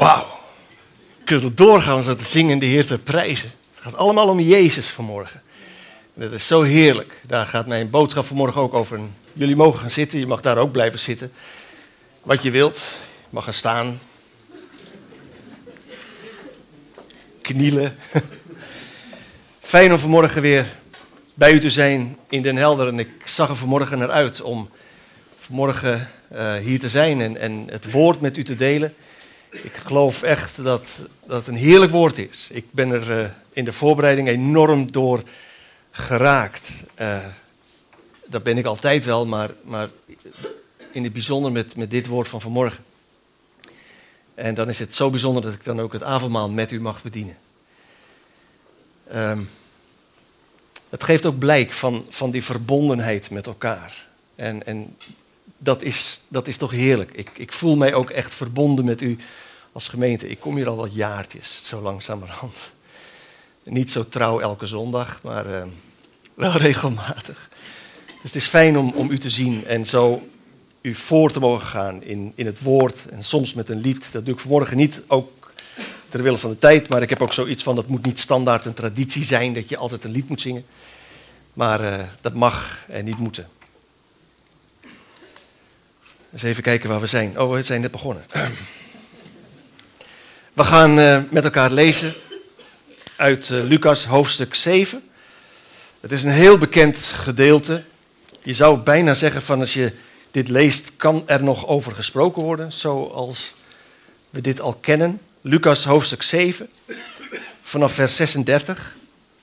Wauw. Je kunt doorgaan zo te zingen en de Heer te prijzen. Het gaat allemaal om Jezus vanmorgen. En dat is zo heerlijk. Daar gaat mijn boodschap vanmorgen ook over. En jullie mogen gaan zitten, je mag daar ook blijven zitten. Wat je wilt, je mag gaan staan. Knielen. Fijn om vanmorgen weer bij u te zijn in Den Helder. En ik zag er vanmorgen naar uit om vanmorgen hier te zijn en het woord met u te delen. Ik geloof echt dat het een heerlijk woord is. Ik ben er in de voorbereiding enorm door geraakt. Dat ben ik altijd wel, maar in het bijzonder met dit woord van vanmorgen. En dan is het zo bijzonder dat ik dan ook het avondmaal met u mag bedienen. Het geeft ook blijk van die verbondenheid met elkaar. En dat is toch heerlijk. Ik voel mij ook echt verbonden met u als gemeente. Ik kom hier al wat jaartjes, zo langzamerhand. Niet zo trouw elke zondag, maar wel regelmatig. Dus het is fijn om u te zien en zo u voor te mogen gaan in het woord. En soms met een lied. Dat doe ik vanmorgen niet, ook ter wille van de tijd. Maar ik heb ook zoiets van, dat moet niet standaard een traditie zijn dat je altijd een lied moet zingen. Maar dat mag en niet moeten. Eens even kijken waar we zijn. Oh, we zijn net begonnen. We gaan met elkaar lezen uit Lucas hoofdstuk 7. Het is een heel bekend gedeelte. Je zou bijna zeggen van als je dit leest, kan er nog over gesproken worden, zoals we dit al kennen. Lucas hoofdstuk 7, vanaf vers 36.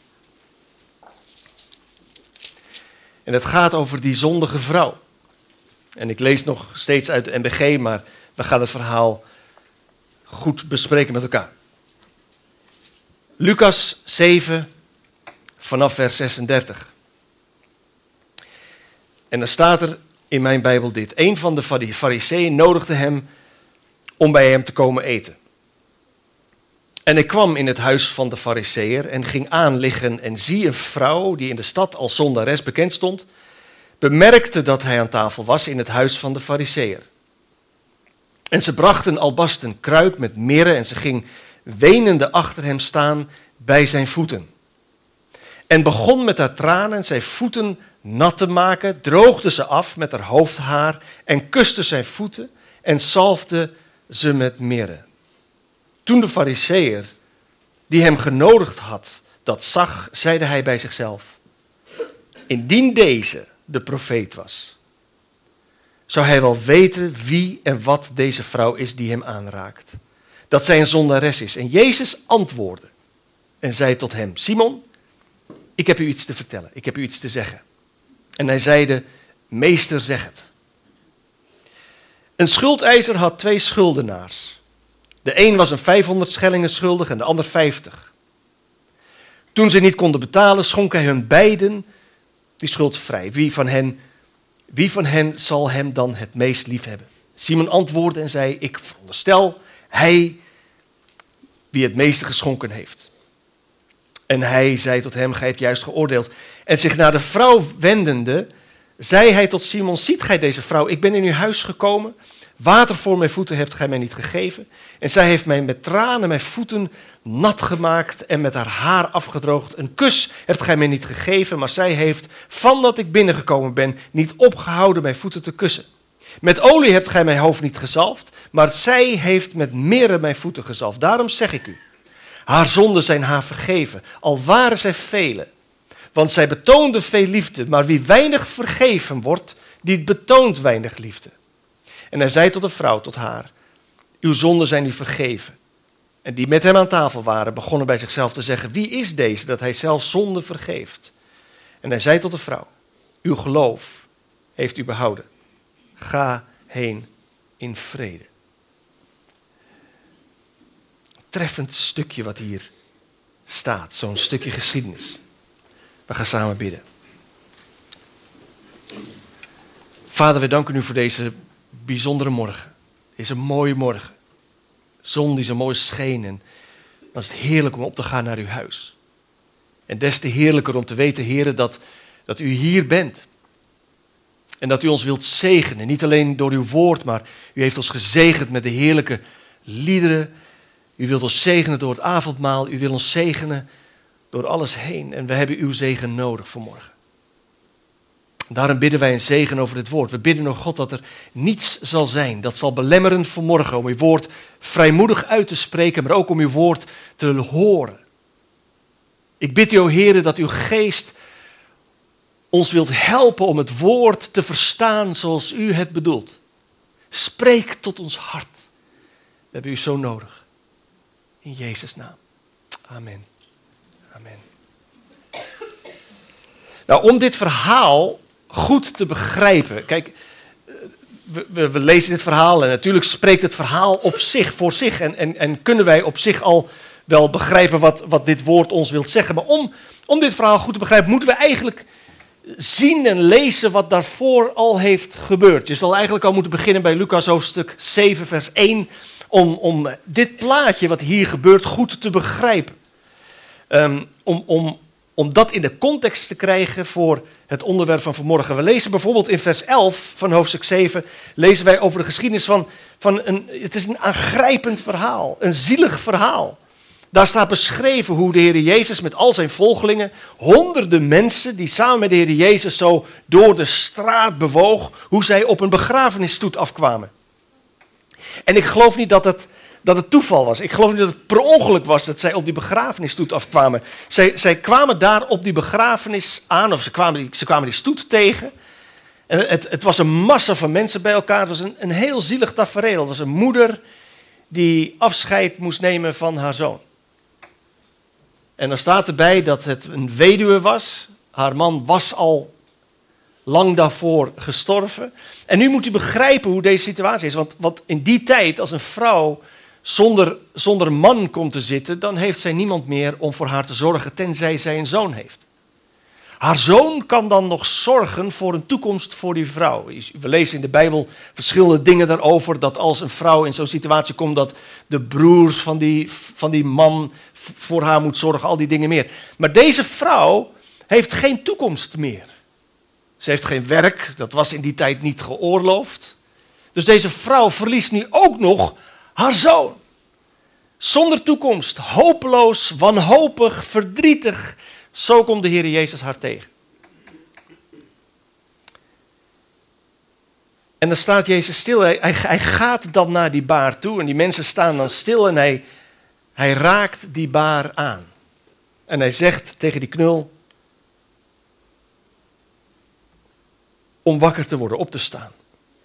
En het gaat over die zondige vrouw. En ik lees nog steeds uit de NBG, maar we gaan het verhaal goed bespreken met elkaar. Lucas 7, vanaf vers 36. En dan staat er in mijn Bijbel dit. Een van de Farizeeën nodigde hem om bij hem te komen eten. En ik kwam in het huis van de Farizeeër en ging aanliggen en zie een vrouw die in de stad als zondares bekend stond, bemerkte dat hij aan tafel was in het huis van de Farizeeër. En ze bracht een albasten kruik met mirre en ze ging wenende achter hem staan bij zijn voeten. En begon met haar tranen zijn voeten nat te maken, droogde ze af met haar hoofdhaar en kuste zijn voeten en zalfde ze met mirre. Toen de Farizeeër, die hem genodigd had, dat zag, zeide hij bij zichzelf: indien deze de profeet was, zou hij wel weten wie en wat deze vrouw is die hem aanraakt. Dat zij een zondares is. En Jezus antwoordde en zei tot hem: Simon, ik heb u iets te vertellen, ik heb u iets te zeggen. En hij zeide: meester, zeg het. Een schuldeiser had 2 schuldenaars. De een was een 500 schellingen schuldig en de ander 50. Toen ze niet konden betalen, schonk hij hun beiden die schuld vrij. Wie van hen zal hem dan het meest lief hebben? Simon antwoordde en zei: ik veronderstel hij wie het meeste geschonken heeft. En hij zei tot hem: gij hebt juist geoordeeld. En zich naar de vrouw wendende, zei hij tot Simon: ziet gij deze vrouw? Ik ben in uw huis gekomen. Water voor mijn voeten hebt gij mij niet gegeven. En zij heeft mij met tranen mijn voeten nat gemaakt en met haar haar afgedroogd. Een kus hebt gij mij niet gegeven, maar zij heeft, van dat ik binnengekomen ben, niet opgehouden mijn voeten te kussen. Met olie hebt gij mijn hoofd niet gezalfd, maar zij heeft met mirre mijn voeten gezalfd. Daarom zeg ik u, haar zonden zijn haar vergeven, al waren zij vele. Want zij betoonde veel liefde, maar wie weinig vergeven wordt, die betoont weinig liefde. En hij zei tot de vrouw, tot haar: uw zonden zijn u vergeven. En die met hem aan tafel waren, begonnen bij zichzelf te zeggen: wie is deze dat hij zelf zonde vergeeft? En hij zei tot de vrouw: uw geloof heeft u behouden. Ga heen in vrede. Treffend stukje wat hier staat, zo'n stukje geschiedenis. We gaan samen bidden. Vader, we danken u voor deze bijzondere morgen. Deze mooie morgen. Zon die zo mooi scheen. En dan is het heerlijk om op te gaan naar uw huis. En des te heerlijker om te weten, Heere, dat u hier bent. En dat u ons wilt zegenen. Niet alleen door uw woord, maar u heeft ons gezegend met de heerlijke liederen U wilt ons zegenen door het avondmaal. U wilt ons zegenen door alles heen. En we hebben uw zegen nodig vanmorgen. Daarom bidden wij een zegen over dit woord. We bidden, o God, dat er niets zal zijn dat zal belemmeren vanmorgen om uw woord vrijmoedig uit te spreken, maar ook om uw woord te horen. Ik bid u, o Heere, dat uw geest ons wilt helpen om het woord te verstaan zoals u het bedoelt. Spreek tot ons hart. We hebben u zo nodig. In Jezus' naam. Amen. Amen. Nou, om dit verhaal goed te begrijpen. Kijk, we lezen dit verhaal en natuurlijk spreekt het verhaal op zich, voor zich. En kunnen wij op zich al wel begrijpen wat dit woord ons wil zeggen. Maar om dit verhaal goed te begrijpen, moeten we eigenlijk zien en lezen wat daarvoor al heeft gebeurd. Je zal eigenlijk al moeten beginnen bij Lucas hoofdstuk 7 vers 1... om dit plaatje wat hier gebeurt goed te begrijpen. Om dat in de context te krijgen voor het onderwerp van vanmorgen. We lezen bijvoorbeeld in vers 11 van hoofdstuk 7... lezen wij over de geschiedenis het is een aangrijpend verhaal, een zielig verhaal. Daar staat beschreven hoe de Heer Jezus met al zijn volgelingen, honderden mensen die samen met de Heer Jezus zo door de straat bewoog, hoe zij op een begrafenisstoet afkwamen. En ik geloof niet dat het toeval was. Ik geloof niet dat het per ongeluk was dat zij op die begrafenisstoet afkwamen. Zij kwamen daar op die begrafenis aan, of ze kwamen die stoet tegen. En het was een massa van mensen bij elkaar. Het was een heel zielig tafereel. Het was een moeder die afscheid moest nemen van haar zoon. En dan staat erbij dat het een weduwe was. Haar man was al lang daarvoor gestorven. En nu moet u begrijpen hoe deze situatie is. Want in die tijd, als een vrouw zonder man komt te zitten, dan heeft zij niemand meer om voor haar te zorgen, tenzij zij een zoon heeft. Haar zoon kan dan nog zorgen voor een toekomst voor die vrouw. We lezen in de Bijbel verschillende dingen daarover, dat als een vrouw in zo'n situatie komt, dat de broers van die man voor haar moet zorgen, al die dingen meer. Maar deze vrouw heeft geen toekomst meer. Ze heeft geen werk, dat was in die tijd niet geoorloofd. Dus deze vrouw verliest nu ook nog haar zoon. Zonder toekomst, hopeloos, wanhopig, verdrietig. Zo komt de Heer Jezus haar tegen. En dan staat Jezus stil. Hij gaat dan naar die baar toe en die mensen staan dan stil en hij raakt die baar aan. En hij zegt tegen die knul om wakker te worden, op te staan.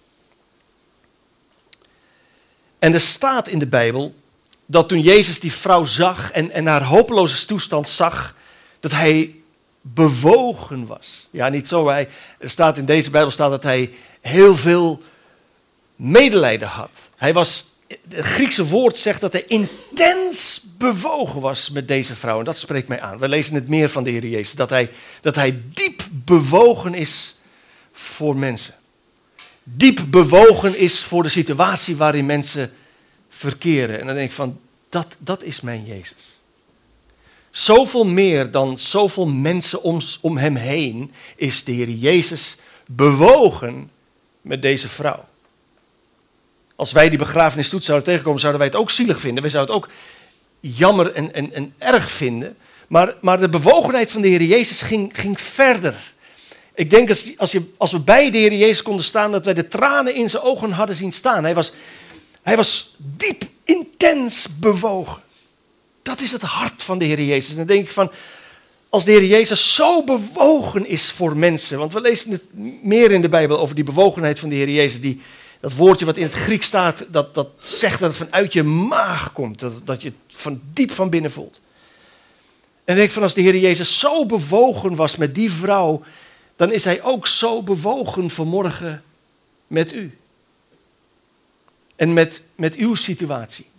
En er staat in de Bijbel dat toen Jezus die vrouw zag en haar hopeloze toestand zag, dat hij bewogen was. Ja, niet zo. Er staat in deze Bijbel dat hij heel veel medelijden had. Het Griekse woord zegt dat hij intens bewogen was met deze vrouw. En dat spreekt mij aan. We lezen het meer van de Heer Jezus. Dat hij diep bewogen is voor mensen. Diep bewogen is voor de situatie waarin mensen verkeren. En dan denk ik van, dat is mijn Jezus. Zoveel meer dan zoveel mensen om hem heen is de Heer Jezus bewogen met deze vrouw. Als wij die begrafenisstoet zouden tegenkomen, zouden wij het ook zielig vinden. Wij zouden het ook jammer en erg vinden. Maar de bewogenheid van de Heer Jezus ging verder. Ik denk als we bij de Heer Jezus konden staan, dat wij de tranen in zijn ogen hadden zien staan. Hij was diep, intens bewogen. Dat is het hart van de Heer Jezus. En dan denk ik van, als de Heer Jezus zo bewogen is voor mensen, want we lezen het meer in de Bijbel over die bewogenheid van de Heer Jezus, dat woordje wat in het Grieks staat, dat zegt dat het vanuit je maag komt, dat je het van diep van binnen voelt. En dan denk ik van, als de Heer Jezus zo bewogen was met die vrouw, dan is hij ook zo bewogen vanmorgen met u. En met uw situatie.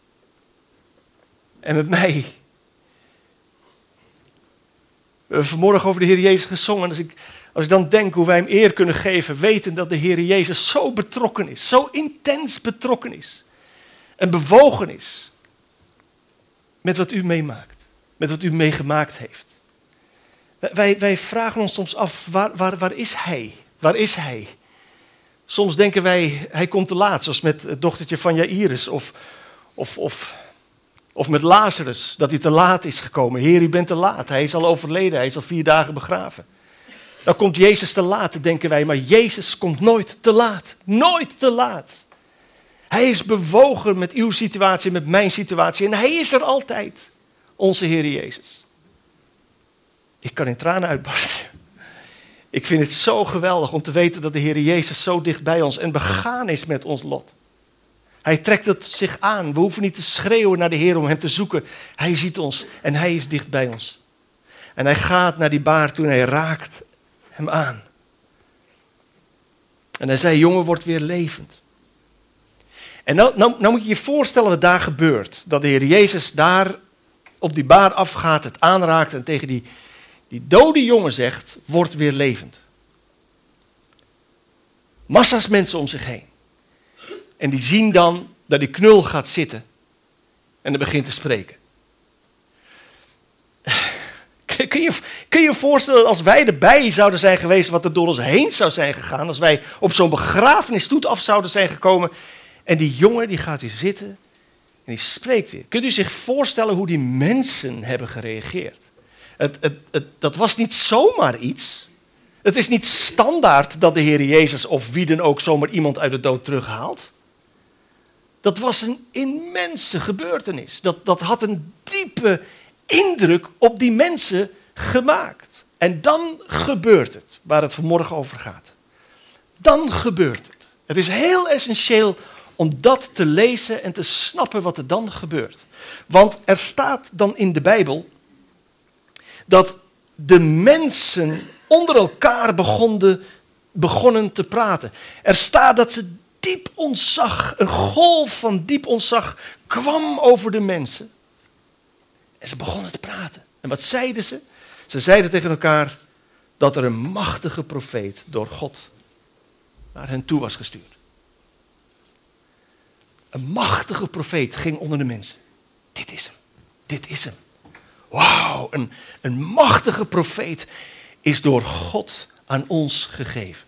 En met mij. We hebben vanmorgen over de Heer Jezus gezongen. Als ik dan denk hoe wij hem eer kunnen geven, weten dat de Heer Jezus zo betrokken is. Zo intens betrokken is. En bewogen is. Met wat u meemaakt. Met wat u meegemaakt heeft. Wij vragen ons soms af, waar is hij? Waar is hij? Soms denken wij, hij komt te laat. Zoals met het dochtertje van Jairus. Of Of met Lazarus, dat hij te laat is gekomen. Heer, u bent te laat. Hij is al overleden, hij is al 4 dagen begraven. Dan komt Jezus te laat, denken wij. Maar Jezus komt nooit te laat. Nooit te laat. Hij is bewogen met uw situatie, met mijn situatie. En hij is er altijd. Onze Heer Jezus. Ik kan in tranen uitbarsten. Ik vind het zo geweldig om te weten dat de Heer Jezus zo dicht bij ons en begaan is met ons lot. Hij trekt het zich aan. We hoeven niet te schreeuwen naar de Heer om hem te zoeken. Hij ziet ons en hij is dicht bij ons. En hij gaat naar die baar toe en hij raakt hem aan. En hij zei, jongen, word weer levend. En nou moet je je voorstellen wat daar gebeurt. Dat de Heer Jezus daar op die baar afgaat, het aanraakt en tegen die dode jongen zegt, word weer levend. Massa's mensen om zich heen. En die zien dan dat die knul gaat zitten en dan begint te spreken. Kun je je voorstellen als wij erbij zouden zijn geweest wat er door ons heen zou zijn gegaan. Als wij op zo'n begrafenisstoet af zouden zijn gekomen. En die jongen die gaat weer zitten en die spreekt weer. Kunt u zich voorstellen hoe die mensen hebben gereageerd? Dat was niet zomaar iets. Het is niet standaard dat de Heer Jezus of wie dan ook zomaar iemand uit de dood terughaalt. Dat was een immense gebeurtenis. Dat had een diepe indruk op die mensen gemaakt. En dan gebeurt het, waar het vanmorgen over gaat. Dan gebeurt het. Het is heel essentieel om dat te lezen en te snappen wat er dan gebeurt. Want er staat dan in de Bijbel dat de mensen onder elkaar begonnen te praten. Er staat dat ze diep ontzag, een golf van diep ontzag kwam over de mensen. En ze begonnen te praten. En wat zeiden ze? Ze zeiden tegen elkaar dat er een machtige profeet door God naar hen toe was gestuurd. Een machtige profeet ging onder de mensen. Dit is hem. Dit is hem. Wauw, een machtige profeet is door God aan ons gegeven.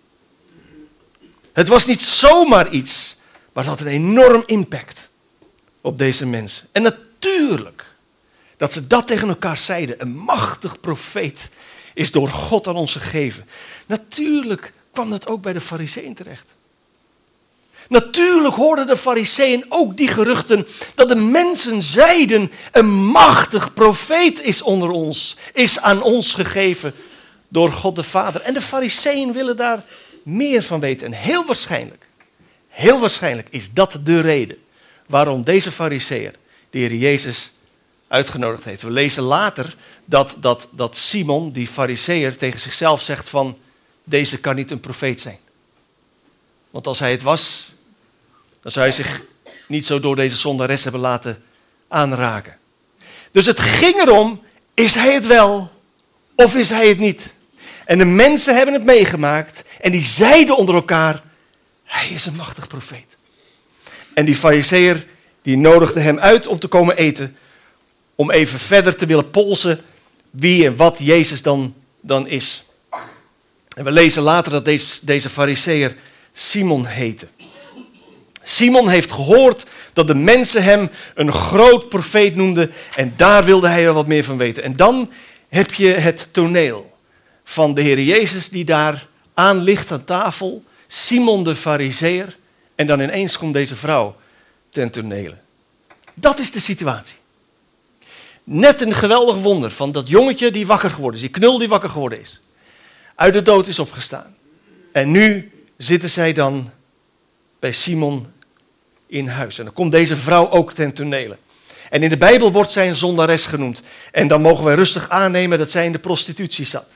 Het was niet zomaar iets, maar het had een enorm impact op deze mensen. En natuurlijk dat ze dat tegen elkaar zeiden. Een machtig profeet is door God aan ons gegeven. Natuurlijk kwam dat ook bij de Farizeeën terecht. Natuurlijk hoorden de Farizeeën ook die geruchten dat de mensen zeiden, een machtig profeet is onder ons, is aan ons gegeven door God de Vader. En de Farizeeën willen daar meer van weten. En heel waarschijnlijk is dat de reden waarom deze Farizeeër de Heer Jezus uitgenodigd heeft. We lezen later dat Simon, die Farizeeër, tegen zichzelf zegt van, deze kan niet een profeet zijn. Want als hij het was, dan zou hij zich niet zo door deze zondares hebben laten aanraken. Dus het ging erom, is hij het wel of is hij het niet? En de mensen hebben het meegemaakt en die zeiden onder elkaar, hij is een machtig profeet. En die Farizeeër die nodigde hem uit om te komen eten, om even verder te willen polsen wie en wat Jezus dan is. En we lezen later dat deze Farizeeër Simon heette. Simon heeft gehoord dat de mensen hem een groot profeet noemden en daar wilde hij er wat meer van weten. En dan heb je het toneel van de Heer Jezus die daar aan ligt aan tafel, Simon de Farizeeër en dan ineens komt deze vrouw ten tonele. Dat is de situatie. Net een geweldig wonder van dat jongetje die wakker geworden is, die knul die wakker geworden is. Uit de dood is opgestaan. En nu zitten zij dan bij Simon in huis. En dan komt deze vrouw ook ten tonele. En in de Bijbel wordt zij een zondares genoemd. En dan mogen wij rustig aannemen dat zij in de prostitutie zat.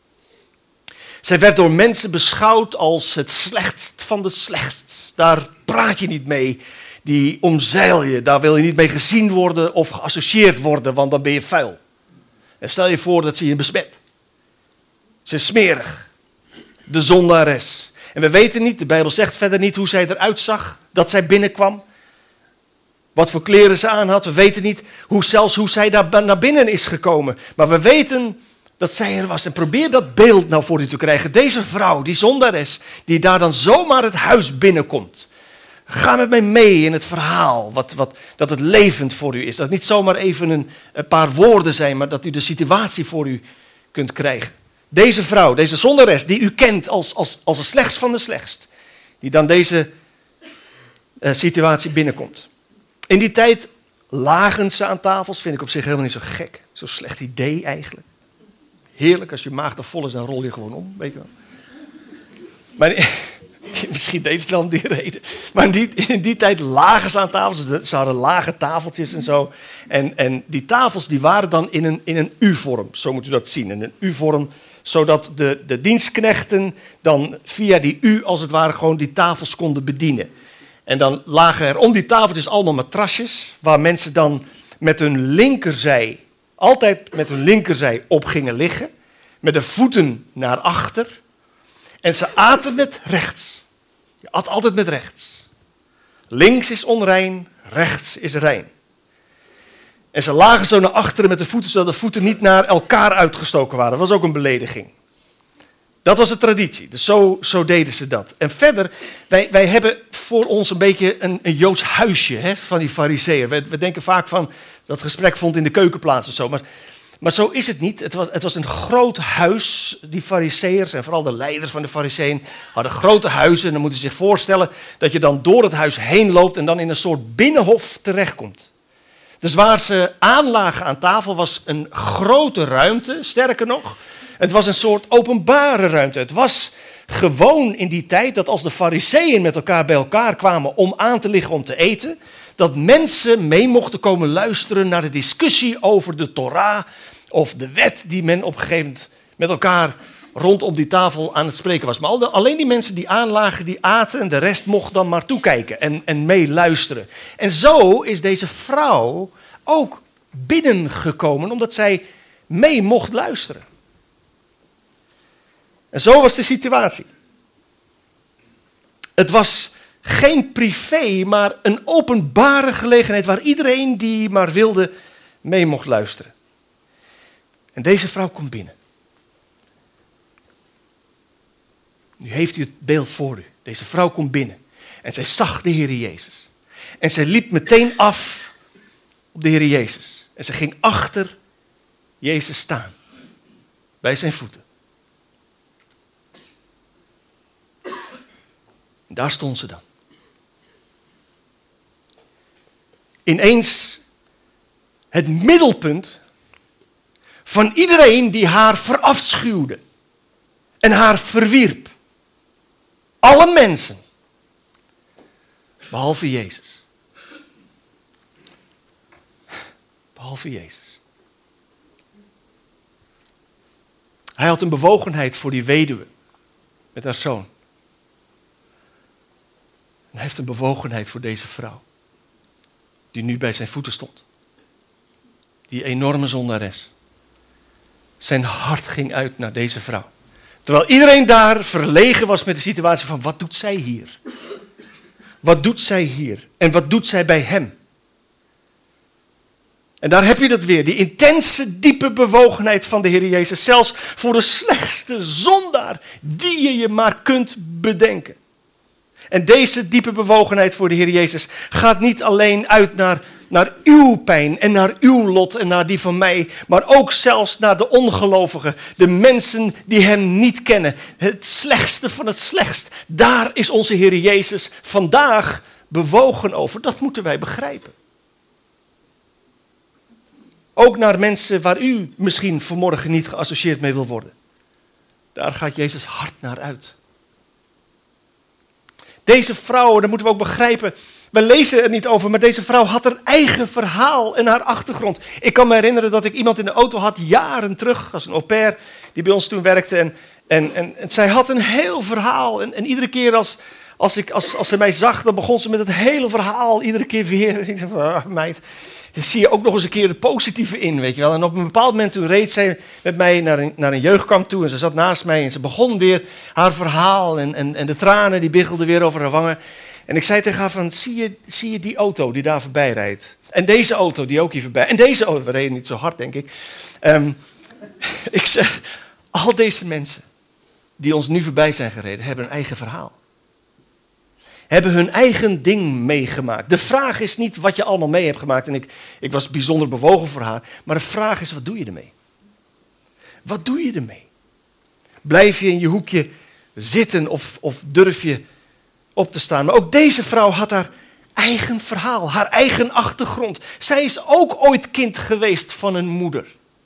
Zij werd door mensen beschouwd als het slechtst van de slechtst. Daar praat je niet mee. Die omzeil je. Daar wil je niet mee gezien worden of geassocieerd worden, want dan ben je vuil. En stel je voor dat ze je besmet. Ze is smerig. De zondares. En we weten niet, de Bijbel zegt verder niet hoe zij eruit zag, dat zij binnenkwam. Wat voor kleren ze aan had. We weten niet hoe zij daar naar binnen is gekomen. Maar we weten dat zij er was. En probeer dat beeld nou voor u te krijgen. Deze vrouw, die zondares, die daar dan zomaar het huis binnenkomt. Ga met mij mee in het verhaal, dat het levend voor u is. Dat het niet zomaar even een paar woorden zijn, maar dat u de situatie voor u kunt krijgen. Deze vrouw, deze zondares, die u kent als de slechtst van de slechtst. Die dan deze situatie binnenkomt. In die tijd lagen ze aan tafels, vind ik op zich helemaal niet zo gek. Zo'n slecht idee eigenlijk. Heerlijk, als je maag te vol is, dan rol je gewoon om, weet je wel. Maar misschien deed ze dan die reden. Maar in die tijd lagen ze aan tafels. Ze hadden lage tafeltjes en zo. En die tafels die waren dan in een U-vorm. Zo moet u dat zien, in een U-vorm. Zodat de dienstknechten dan via die U als het ware gewoon die tafels konden bedienen. En dan lagen er om die tafeltjes allemaal matrasjes. Waar mensen dan met hun linkerzij, altijd met hun linkerzij op gingen liggen. Met de voeten naar achter. En ze aten met rechts. Je at altijd met rechts. Links is onrein, rechts is rein. En ze lagen zo naar achteren met de voeten, zodat de voeten niet naar elkaar uitgestoken waren. Dat was ook een belediging. Dat was de traditie, dus zo deden ze dat. En verder, wij hebben voor ons een beetje een Joods huisje, hè, van die fariseeën. We denken vaak van, dat gesprek vond in de keukenplaats of zo. Maar zo is het niet. Het was een groot huis. Die fariseërs en vooral de leiders van de fariseeën hadden grote huizen. En dan moet je zich voorstellen dat je dan door het huis heen loopt en dan in een soort binnenhof terechtkomt. Dus waar ze aanlagen aan tafel was een grote ruimte. Sterker nog, het was een soort openbare ruimte. Het was gewoon in die tijd dat als de fariseeën met elkaar bij elkaar kwamen om aan te liggen om te eten, dat mensen mee mochten komen luisteren naar de discussie over de Torah of de wet die men op een gegeven moment met elkaar rondom die tafel aan het spreken was. Maar alleen die mensen die aanlagen, die aten en de rest mocht dan maar toekijken en meeluisteren. En zo is deze vrouw ook binnengekomen omdat zij mee mocht luisteren. En zo was de situatie. Het was geen privé, maar een openbare gelegenheid waar iedereen die maar wilde mee mocht luisteren. En deze vrouw komt binnen. Nu heeft u het beeld voor u. Deze vrouw komt binnen. En zij zag de Heer Jezus. En zij liep meteen af op de Heer Jezus. En ze ging achter Jezus staan. Bij zijn voeten. En daar stond ze dan. Ineens het middelpunt van iedereen die haar verafschuwde en haar verwierp. Alle mensen, behalve Jezus. Behalve Jezus. Hij had een bewogenheid voor die weduwe met haar zoon. En hij heeft een bewogenheid voor deze vrouw. Die nu bij zijn voeten stond. Die enorme zondares. Zijn hart ging uit naar deze vrouw. Terwijl iedereen daar verlegen was met de situatie van wat doet zij hier? Wat doet zij hier? En wat doet zij bij hem? En daar heb je dat weer. Die intense, diepe bewogenheid van de Heer Jezus. Zelfs voor de slechtste zondaar die je maar kunt bedenken. En deze diepe bewogenheid voor de Heer Jezus gaat niet alleen uit naar uw pijn en naar uw lot en naar die van mij, maar ook zelfs naar de ongelovigen, de mensen die hem niet kennen. Het slechtste van het slechtst. Daar is onze Heer Jezus vandaag bewogen over. Dat moeten wij begrijpen. Ook naar mensen waar u misschien vanmorgen niet geassocieerd mee wil worden. Daar gaat Jezus hard naar uit. Deze vrouw, dat moeten we ook begrijpen, we lezen er niet over, maar deze vrouw had haar eigen verhaal en haar achtergrond. Ik kan me herinneren dat ik iemand in de auto had, jaren terug, als een au pair, die bij ons toen werkte. En zij had een heel verhaal. En iedere keer als ze mij zag, dan begon ze met het hele verhaal, iedere keer weer. Ik zei, meid, zie je ook nog eens een keer het positieve in, weet je wel. En op een bepaald moment toen reed zij met mij naar een jeugdkamp toe. En ze zat naast mij en ze begon weer haar verhaal. En de tranen die biggelden weer over haar wangen. En ik zei tegen haar van, zie je die auto die daar voorbij rijdt? En deze auto die ook hier voorbij. En deze auto, we reden niet zo hard denk ik. Ik zeg, al deze mensen die ons nu voorbij zijn gereden, hebben een eigen verhaal. hebben hun eigen ding meegemaakt. De vraag is niet wat je allemaal mee hebt gemaakt. En ik was bijzonder bewogen voor haar. Maar de vraag is, wat doe je ermee? Wat doe je ermee? Blijf je in je hoekje zitten of durf je op te staan? Maar ook deze vrouw had haar eigen verhaal, haar eigen achtergrond. Zij is ook ooit kind geweest van een moeder.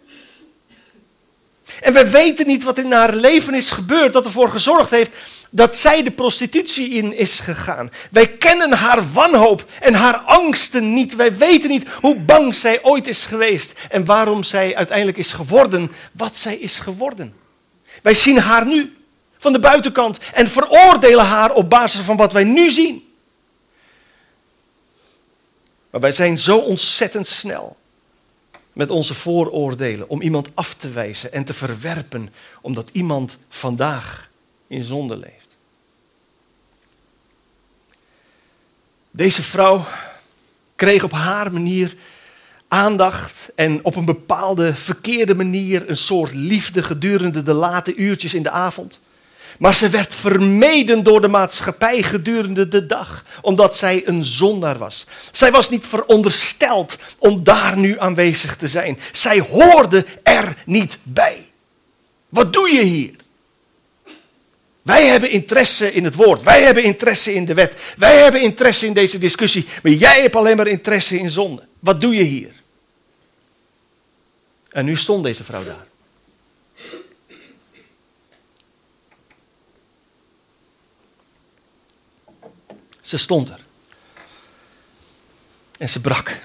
En we weten niet wat in haar leven is gebeurd, dat ervoor gezorgd heeft dat zij de prostitutie in is gegaan. Wij kennen haar wanhoop en haar angsten niet. Wij weten niet hoe bang zij ooit is geweest en waarom zij uiteindelijk is geworden wat zij is geworden. Wij zien haar nu van de buitenkant en veroordelen haar op basis van wat wij nu zien. Maar wij zijn zo ontzettend snel met onze vooroordelen om iemand af te wijzen en te verwerpen omdat iemand vandaag in zonde leeft. Deze vrouw kreeg op haar manier aandacht en op een bepaalde verkeerde manier een soort liefde gedurende de late uurtjes in de avond. Maar ze werd vermeden door de maatschappij gedurende de dag, omdat zij een zondaar was. Zij was niet verondersteld om daar nu aanwezig te zijn. Zij hoorde er niet bij. Wat doe je hier? Wij hebben interesse in het woord. Wij hebben interesse in de wet. Wij hebben interesse in deze discussie. Maar jij hebt alleen maar interesse in zonde. Wat doe je hier? En nu stond deze vrouw daar. Ze stond er. En ze brak.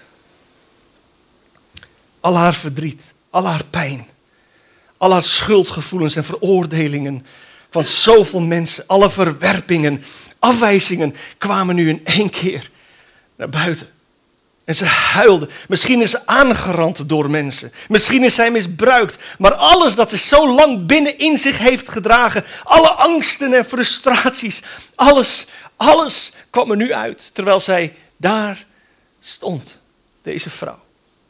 Al haar verdriet, al haar pijn, al haar schuldgevoelens en veroordelingen van zoveel mensen, alle verwerpingen, afwijzingen kwamen nu in één keer naar buiten. En ze huilde. Misschien is ze aangerand door mensen. Misschien is zij misbruikt. Maar alles dat ze zo lang binnenin zich heeft gedragen, alle angsten en frustraties, alles kwam er nu uit, terwijl zij daar stond, deze vrouw.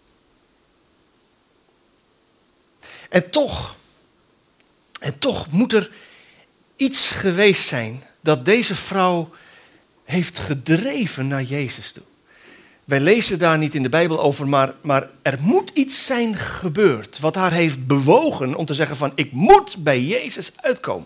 En toch moet er iets geweest zijn dat deze vrouw heeft gedreven naar Jezus toe. Wij lezen daar niet in de Bijbel over, maar er moet iets zijn gebeurd wat haar heeft bewogen om te zeggen van ik moet bij Jezus uitkomen.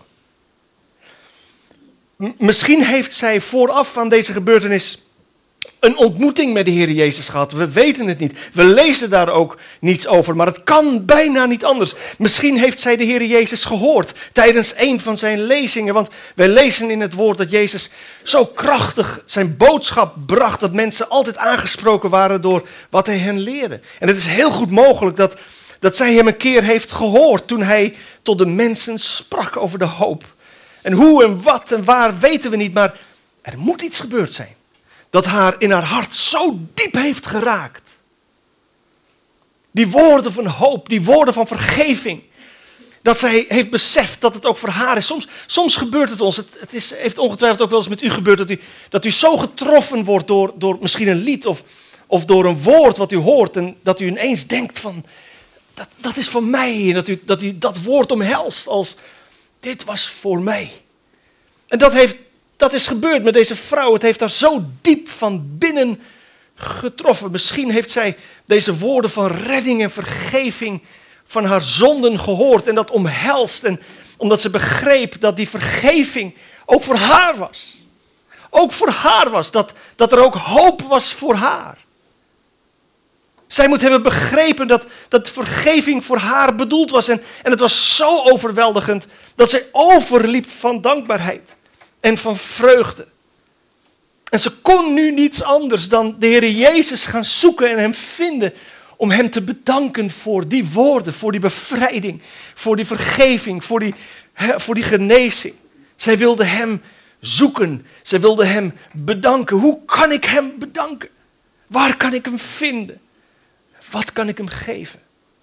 Misschien heeft zij vooraf aan deze gebeurtenis een ontmoeting met de Heer Jezus gehad. We weten het niet. We lezen daar ook niets over. Maar het kan bijna niet anders. Misschien heeft zij de Heer Jezus gehoord tijdens een van zijn lezingen. Want wij lezen in het woord dat Jezus zo krachtig zijn boodschap bracht. Dat mensen altijd aangesproken waren door wat hij hen leerde. En het is heel goed mogelijk dat zij hem een keer heeft gehoord toen hij tot de mensen sprak over de hoop. En hoe en wat en waar weten we niet, maar er moet iets gebeurd zijn. Dat haar in haar hart zo diep heeft geraakt. Die woorden van hoop, die woorden van vergeving. Dat zij heeft beseft dat het ook voor haar is. Soms gebeurt het ons, heeft ongetwijfeld ook wel eens met u gebeurd, dat u zo getroffen wordt door misschien een lied of door een woord wat u hoort. En dat u ineens denkt van, dat is voor mij. En dat u dat woord omhelst als, dit was voor mij. En dat is gebeurd met deze vrouw. Het heeft haar zo diep van binnen getroffen. Misschien heeft zij deze woorden van redding en vergeving van haar zonden gehoord en dat omhelst. En omdat ze begreep dat die vergeving ook voor haar was. Ook voor haar was. Dat er ook hoop was voor haar. Zij moet hebben begrepen dat vergeving voor haar bedoeld was. En het was zo overweldigend dat zij overliep van dankbaarheid en van vreugde. En ze kon nu niets anders dan de Heer Jezus gaan zoeken en hem vinden om hem te bedanken voor die woorden, voor die bevrijding, voor die vergeving, voor die genezing. Zij wilde hem zoeken, zij wilde hem bedanken. Hoe kan ik hem bedanken? Waar kan ik hem vinden? Wat kan ik hem geven?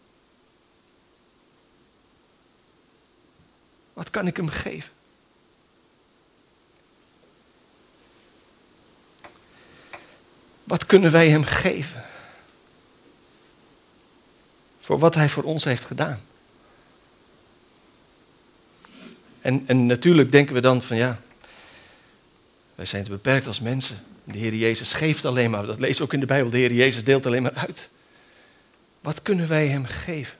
Wat kan ik hem geven? Wat kunnen wij hem geven? Voor wat hij voor ons heeft gedaan. En natuurlijk denken we dan van ja, Wij zijn te beperkt als mensen. De Heer Jezus geeft alleen maar. Dat lees je ook in de Bijbel. De Heer Jezus deelt alleen maar uit. Wat kunnen wij hem geven?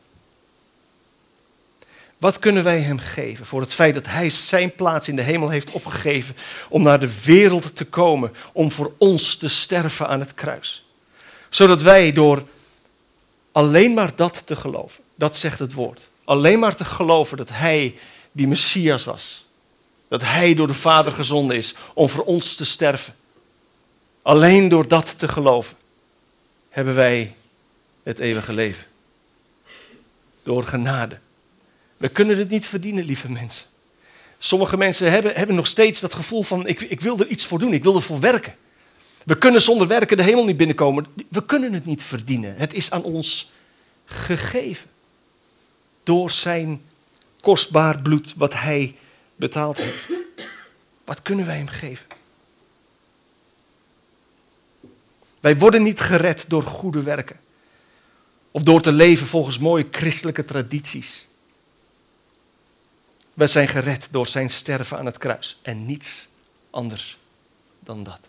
Wat kunnen wij hem geven voor het feit dat hij zijn plaats in de hemel heeft opgegeven om naar de wereld te komen, om voor ons te sterven aan het kruis? Zodat wij door alleen maar dat te geloven, dat zegt het woord, alleen maar te geloven dat hij die Messias was, dat hij door de Vader gezonden is om voor ons te sterven. Alleen door dat te geloven hebben wij het eeuwige leven. Door genade. We kunnen het niet verdienen, lieve mensen. Sommige mensen hebben nog steeds dat gevoel van ik wil er iets voor doen, ik wil ervoor werken. We kunnen zonder werken de hemel niet binnenkomen. We kunnen het niet verdienen. Het is aan ons gegeven. Door zijn kostbaar bloed wat hij betaald heeft. Wat kunnen wij hem geven? Wij worden niet gered door goede werken. Of door te leven volgens mooie christelijke tradities. Wij zijn gered door zijn sterven aan het kruis. En niets anders dan dat.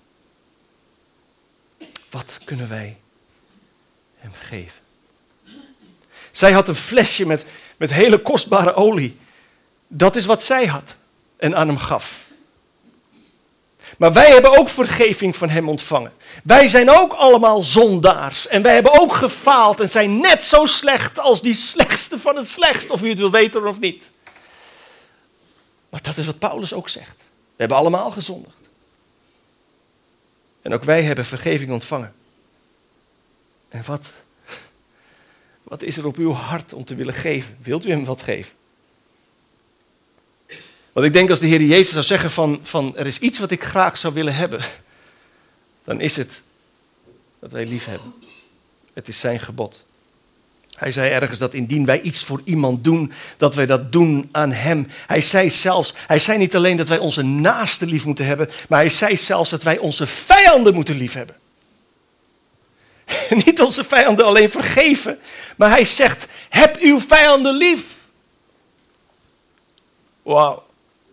Wat kunnen wij hem geven? Zij had een flesje met hele kostbare olie. Dat is wat zij had en aan hem gaf. Maar wij hebben ook vergeving van hem ontvangen. Wij zijn ook allemaal zondaars. En wij hebben ook gefaald en zijn net zo slecht als die slechtste van het slechtst. Of u het wil weten of niet. Maar dat is wat Paulus ook zegt. We hebben allemaal gezondigd. En ook wij hebben vergeving ontvangen. En wat is er op uw hart om te willen geven? Wilt u hem wat geven? Want ik denk als de Heer Jezus zou zeggen van er is iets wat ik graag zou willen hebben. Dan is het dat wij lief hebben. Het is zijn gebod. Hij zei ergens dat indien wij iets voor iemand doen, dat wij dat doen aan hem. Hij zei niet alleen dat wij onze naasten lief moeten hebben, maar hij zei zelfs dat wij onze vijanden moeten lief hebben. Niet onze vijanden alleen vergeven, maar hij zegt, heb uw vijanden lief. Wauw.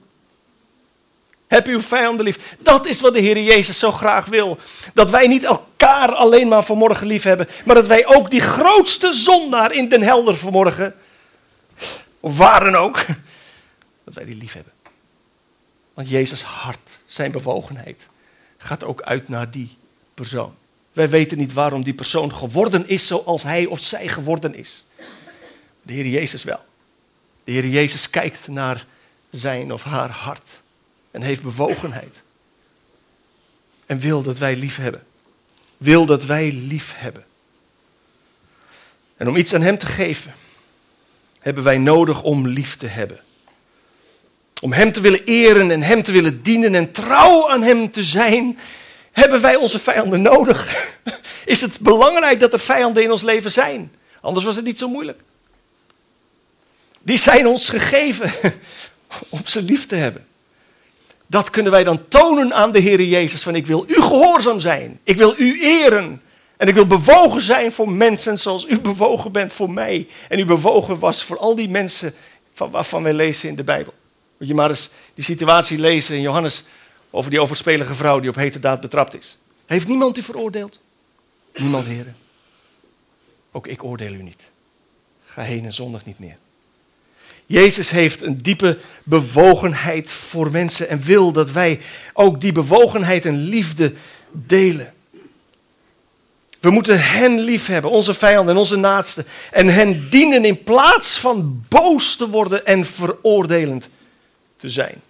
Heb uw vijanden lief. Dat is wat de Heer Jezus zo graag wil. Dat wij niet elkaar alleen maar vanmorgen lief hebben, maar dat wij ook die grootste zondaar in Den Helder vanmorgen, of waar dan ook, dat wij die lief hebben. Want Jezus' hart, zijn bewogenheid, gaat ook uit naar die persoon. Wij weten niet waarom die persoon geworden is zoals hij of zij geworden is. De Heer Jezus wel. De Heer Jezus kijkt naar zijn of haar hart. En heeft bewogenheid. En wil dat wij lief hebben. Wil dat wij lief hebben. En om iets aan hem te geven, hebben wij nodig om lief te hebben. Om hem te willen eren en hem te willen dienen en trouw aan hem te zijn, hebben wij onze vijanden nodig. Is het belangrijk dat er vijanden in ons leven zijn? Anders was het niet zo moeilijk. Die zijn ons gegeven om ze lief te hebben. Dat kunnen wij dan tonen aan de Heer Jezus. Van ik wil u gehoorzaam zijn. Ik wil u eren. En ik wil bewogen zijn voor mensen zoals u bewogen bent voor mij. En u bewogen was voor al die mensen waarvan wij lezen in de Bijbel. Moet je maar eens die situatie lezen in Johannes over die overspelige vrouw die op heterdaad betrapt is. Heeft niemand u veroordeeld? Niemand, heren. Ook ik oordeel u niet. Ga heen en zondig niet meer. Jezus heeft een diepe bewogenheid voor mensen en wil dat wij ook die bewogenheid en liefde delen. We moeten hen lief hebben, onze vijanden en onze naasten, en hen dienen in plaats van boos te worden en veroordelend te zijn.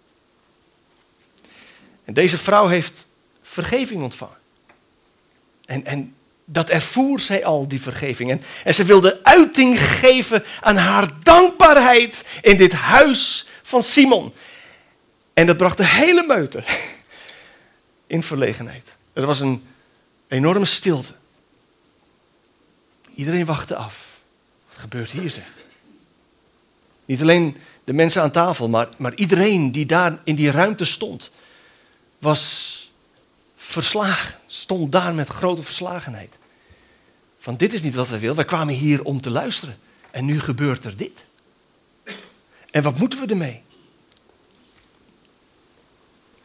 En deze vrouw heeft vergeving ontvangen. En dat ervoer zij al, die vergeving. En ze wilde uiting geven aan haar dankbaarheid in dit huis van Simon. En dat bracht de hele meute in verlegenheid. Er was een enorme stilte. Iedereen wachtte af. Wat gebeurt hier, zeg? Niet alleen de mensen aan tafel, maar iedereen die daar in die ruimte stond, was verslagen. Stond daar met grote verslagenheid. Van dit is niet wat wij willen. Wij kwamen hier om te luisteren. En nu gebeurt er dit. En wat moeten we ermee?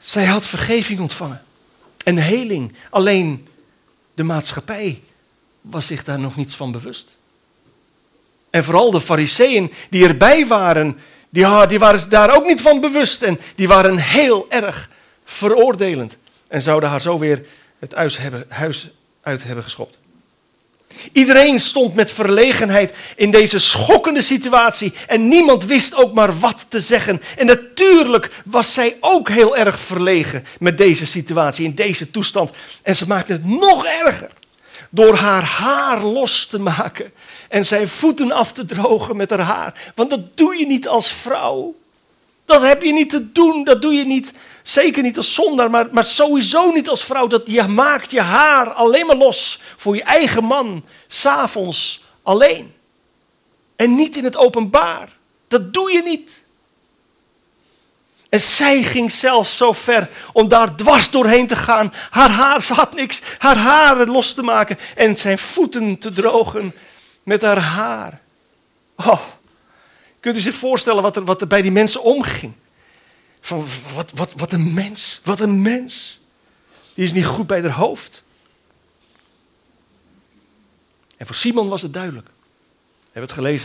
Zij had vergeving ontvangen en heling. Alleen de maatschappij was zich daar nog niets van bewust. En vooral de Farizeeën die erbij waren, die waren daar ook niet van bewust. En die waren heel erg veroordelend. En zouden haar zo weer het huis uit hebben geschopt. Iedereen stond met verlegenheid in deze schokkende situatie. En niemand wist ook maar wat te zeggen. En natuurlijk was zij ook heel erg verlegen met deze situatie, in deze toestand. En ze maakte het nog erger door haar haar los te maken en zijn voeten af te drogen met haar haar. Want dat doe je niet als vrouw. Dat heb je niet te doen, dat doe je niet, zeker niet als zondaar, maar sowieso niet als vrouw. Dat je maakt je haar alleen maar los voor je eigen man, 's avonds alleen. En niet in het openbaar. Dat doe je niet. En zij ging zelfs zo ver om daar dwars doorheen te gaan. Haar haar, ze had niks, haar haren los te maken en zijn voeten te drogen met haar haar. Oh, kunt u zich voorstellen wat er bij die mensen omging? Van, wat een mens, wat een mens. Die is niet goed bij haar hoofd. En voor Simon was het duidelijk. Hebben we het gelezen?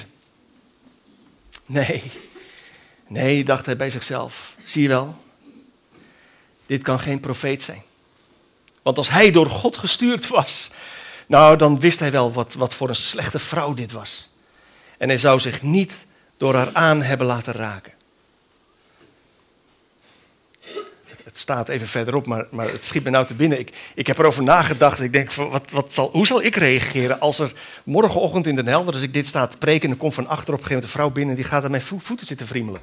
Nee, dacht hij bij zichzelf. Zie je wel, dit kan geen profeet zijn. Want als hij door God gestuurd was, nou dan wist hij wel wat voor een slechte vrouw dit was. En hij zou zich niet door haar aan hebben laten raken. Het staat even verderop, maar het schiet me nou te binnen. Ik heb erover nagedacht. Ik denk, hoe zal ik reageren als er morgenochtend in Den Helder, als ik dit sta te preken en er komt van achter op een gegeven moment een vrouw binnen en die gaat aan mijn voeten zitten friemelen.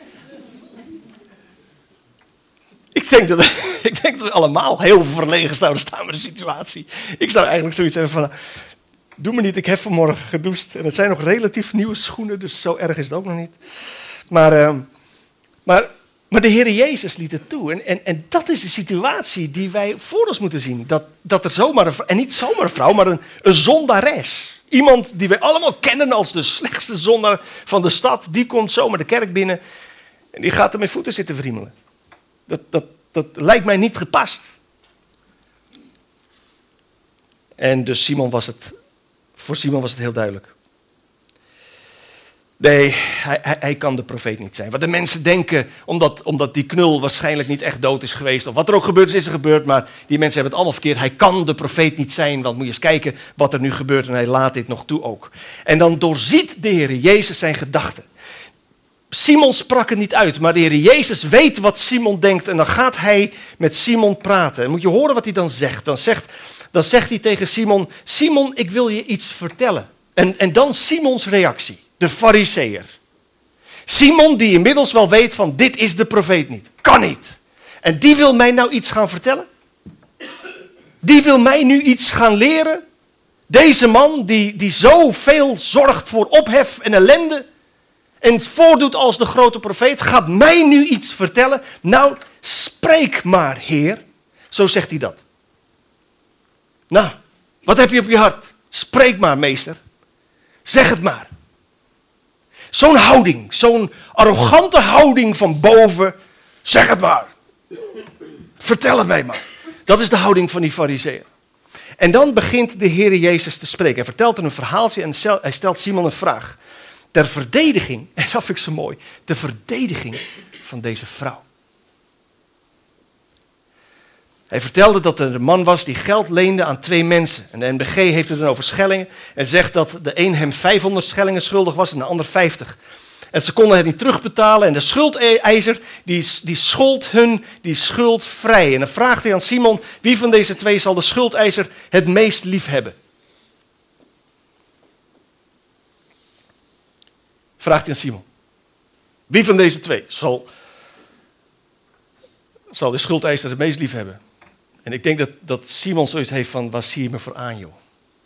Ik denk dat we allemaal heel verlegen zouden staan met de situatie. Ik zou eigenlijk zoiets hebben van, doe me niet, ik heb vanmorgen gedoucht. En het zijn nog relatief nieuwe schoenen, dus zo erg is het ook nog niet. Maar de Heer Jezus liet het toe. En dat is de situatie die wij voor ons moeten zien. Dat er zomaar, en niet zomaar een vrouw, maar een zondares. Iemand die wij allemaal kennen als de slechtste zondaar van de stad. Die komt zomaar de kerk binnen en die gaat er met voeten zitten friemelen. Dat lijkt mij niet gepast. En dus voor Simon was het heel duidelijk. Nee, hij kan de profeet niet zijn. Wat de mensen denken, omdat die knul waarschijnlijk niet echt dood is geweest. Of wat er ook gebeurd is er gebeurd. Maar die mensen hebben het allemaal verkeerd. Hij kan de profeet niet zijn. Want moet je eens kijken wat er nu gebeurt. En hij laat dit nog toe ook. En dan doorziet de Heer Jezus zijn gedachten. Simon sprak het niet uit. Maar de Heer Jezus weet wat Simon denkt. En dan gaat hij met Simon praten. En moet je horen wat hij dan zegt. Dan zegt hij tegen Simon. Simon, ik wil je iets vertellen. En dan Simons reactie. De Farizeeër. Simon die inmiddels wel weet van dit is de profeet niet. Kan niet. En die wil mij nou iets gaan vertellen. Die wil mij nu iets gaan leren. Deze man die zoveel zorgt voor ophef en ellende. En voordoet als de grote profeet. Gaat mij nu iets vertellen. Nou, spreek maar, Heer. Zo zegt hij dat. Nou, wat heb je op je hart? Spreek maar, meester. Zeg het maar. Zo'n houding, zo'n arrogante houding van boven. Zeg het maar. Vertel het mij maar. Dat is de houding van die Farizeeën. En dan begint de Heer Jezus te spreken. Hij vertelt er een verhaaltje en hij stelt Simon een vraag. Ter verdediging, en dat vind ik zo mooi, ter verdediging van deze vrouw. Hij vertelde dat er een man was die geld leende aan 2 mensen. En de NBG heeft het dan over schellingen. En zegt dat de een hem 500 schellingen schuldig was en de ander 50. En ze konden het niet terugbetalen. En de schuldeiser die schold hun die schuld vrij. En dan vraagt hij aan Simon, wie van deze 2 zal de schuldeiser het meest lief hebben? Vraagt hij aan Simon. Wie van deze 2 zal de schuldeiser het meest lief hebben? En ik denk dat Simon zoiets heeft van, waar zie je me voor aan, joh?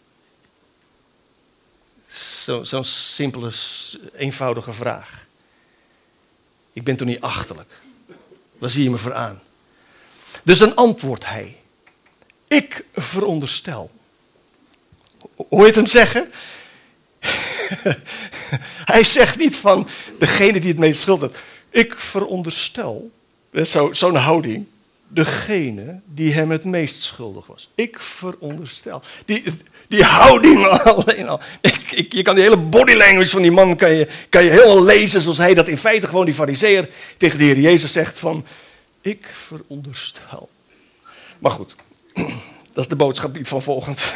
Zo'n simpele, eenvoudige vraag. Ik ben toch niet achterlijk? Waar zie je me voor aan? Dus dan antwoordt hij. Ik veronderstel. Hoe je het hem zeggen? Hij zegt niet van degene die het meest schuld heeft. Ik veronderstel Zo'n houding. Degene die hem het meest schuldig was. Ik veronderstel. Die houding alleen al. Je kan die hele body language van die man kan je helemaal lezen zoals hij dat in feite gewoon die farizeeër tegen de Heer Jezus zegt van, ik veronderstel. Maar goed, dat is de boodschap niet van volgend.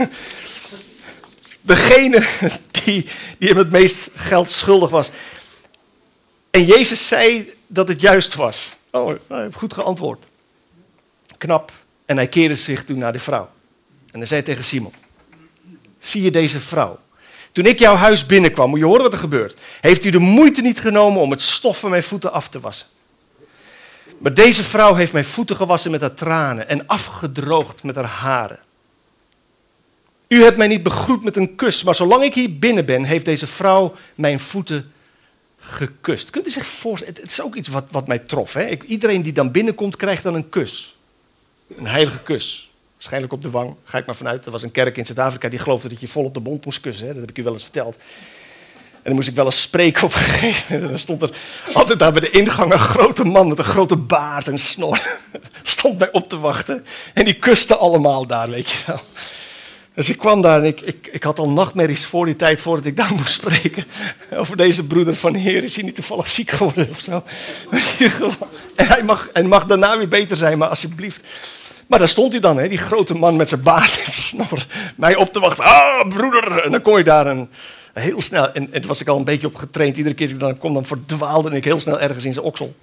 Degene die hem het meest geld schuldig was. En Jezus zei dat het juist was. Oh, hij heeft goed geantwoord. Knap. En hij keerde zich toen naar de vrouw. En hij zei tegen Simon, zie je deze vrouw? Toen ik jouw huis binnenkwam, moet je horen wat er gebeurt. Heeft u de moeite niet genomen om het stof van mijn voeten af te wassen? Maar deze vrouw heeft mijn voeten gewassen met haar tranen en afgedroogd met haar haren. U hebt mij niet begroet met een kus, maar zolang ik hier binnen ben, heeft deze vrouw mijn voeten gekust. Kunt u zich voorstellen, het is ook iets wat mij trof. Hè? Iedereen die dan binnenkomt, krijgt dan een kus. Een heilige kus. Waarschijnlijk op de wang, ga ik maar vanuit. Er was een kerk in Zuid-Afrika die geloofde dat je vol op de mond moest kussen. Hè? Dat heb ik u wel eens verteld. En dan moest ik wel eens spreken op een gegeven moment. En dan stond er altijd daar bij de ingang een grote man met een grote baard en snor. Stond mij op te wachten. En die kuste allemaal daar, weet je wel. Dus ik kwam daar en ik had al nachtmerries voor die tijd, voordat ik daar moest spreken. Over deze broeder van Heer, is hij niet toevallig ziek geworden of zo? En hij mag daarna weer beter zijn, maar alsjeblieft. Maar daar stond hij dan, hè, die grote man met zijn baard en zijn snor. Mij op te wachten. Ah, broeder! En dan kon je daar heel snel, en daar was ik al een beetje op getraind. Iedere keer als ik dan kwam, dan verdwaalde ik heel snel ergens in zijn oksel.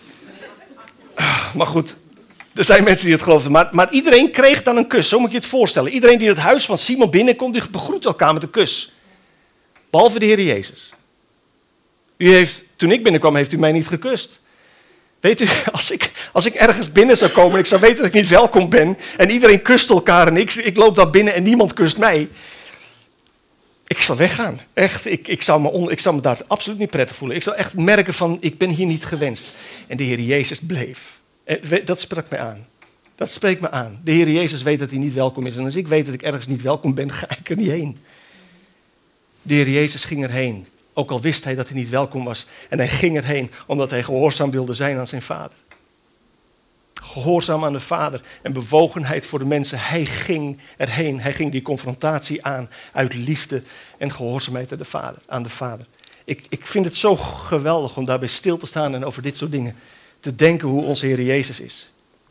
Maar goed, er zijn mensen die het geloofden. Maar iedereen kreeg dan een kus, zo moet je het voorstellen. Iedereen die het huis van Simon binnenkomt, die begroet elkaar met een kus. Behalve de Heer Jezus. Toen ik binnenkwam, heeft u mij niet gekust. Weet u, als ik ergens binnen zou komen en ik zou weten dat ik niet welkom ben, en iedereen kust elkaar en ik loop daar binnen en niemand kust mij, ik zou weggaan. Echt, ik zou me daar absoluut niet prettig voelen. Ik zou echt merken van, ik ben hier niet gewenst. En de Heer Jezus bleef. En dat sprak mij aan. Dat spreekt me aan. De Heer Jezus weet dat hij niet welkom is. En als ik weet dat ik ergens niet welkom ben, ga ik er niet heen. De Heer Jezus ging erheen. Ook al wist hij dat hij niet welkom was. En hij ging erheen omdat hij gehoorzaam wilde zijn aan zijn vader. Gehoorzaam aan de vader en bewogenheid voor de mensen. Hij ging erheen. Hij ging die confrontatie aan uit liefde en gehoorzaamheid aan de vader. Ik vind het zo geweldig om daarbij stil te staan en over dit soort dingen te denken hoe onze Heer Jezus is.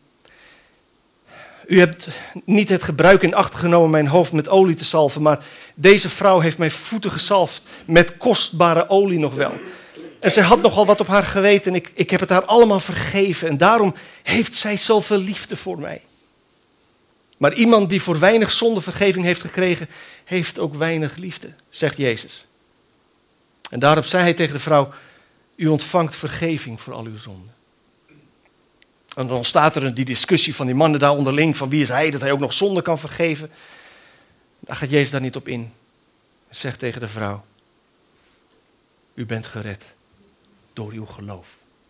U hebt niet het gebruik in acht genomen mijn hoofd met olie te salven, maar deze vrouw heeft mijn voeten gesalfd met kostbare olie nog wel. En zij had nogal wat op haar geweten en ik heb het haar allemaal vergeven en daarom heeft zij zoveel liefde voor mij. Maar iemand die voor weinig zonde vergeving heeft gekregen, heeft ook weinig liefde, zegt Jezus. En daarop zei hij tegen de vrouw, u ontvangt vergeving voor al uw zonden. En dan ontstaat er die discussie van die mannen daar onderling, van wie is hij dat hij ook nog zonde kan vergeven. Daar gaat Jezus daar niet op in. Hij zegt tegen de vrouw, u bent gered door uw geloof.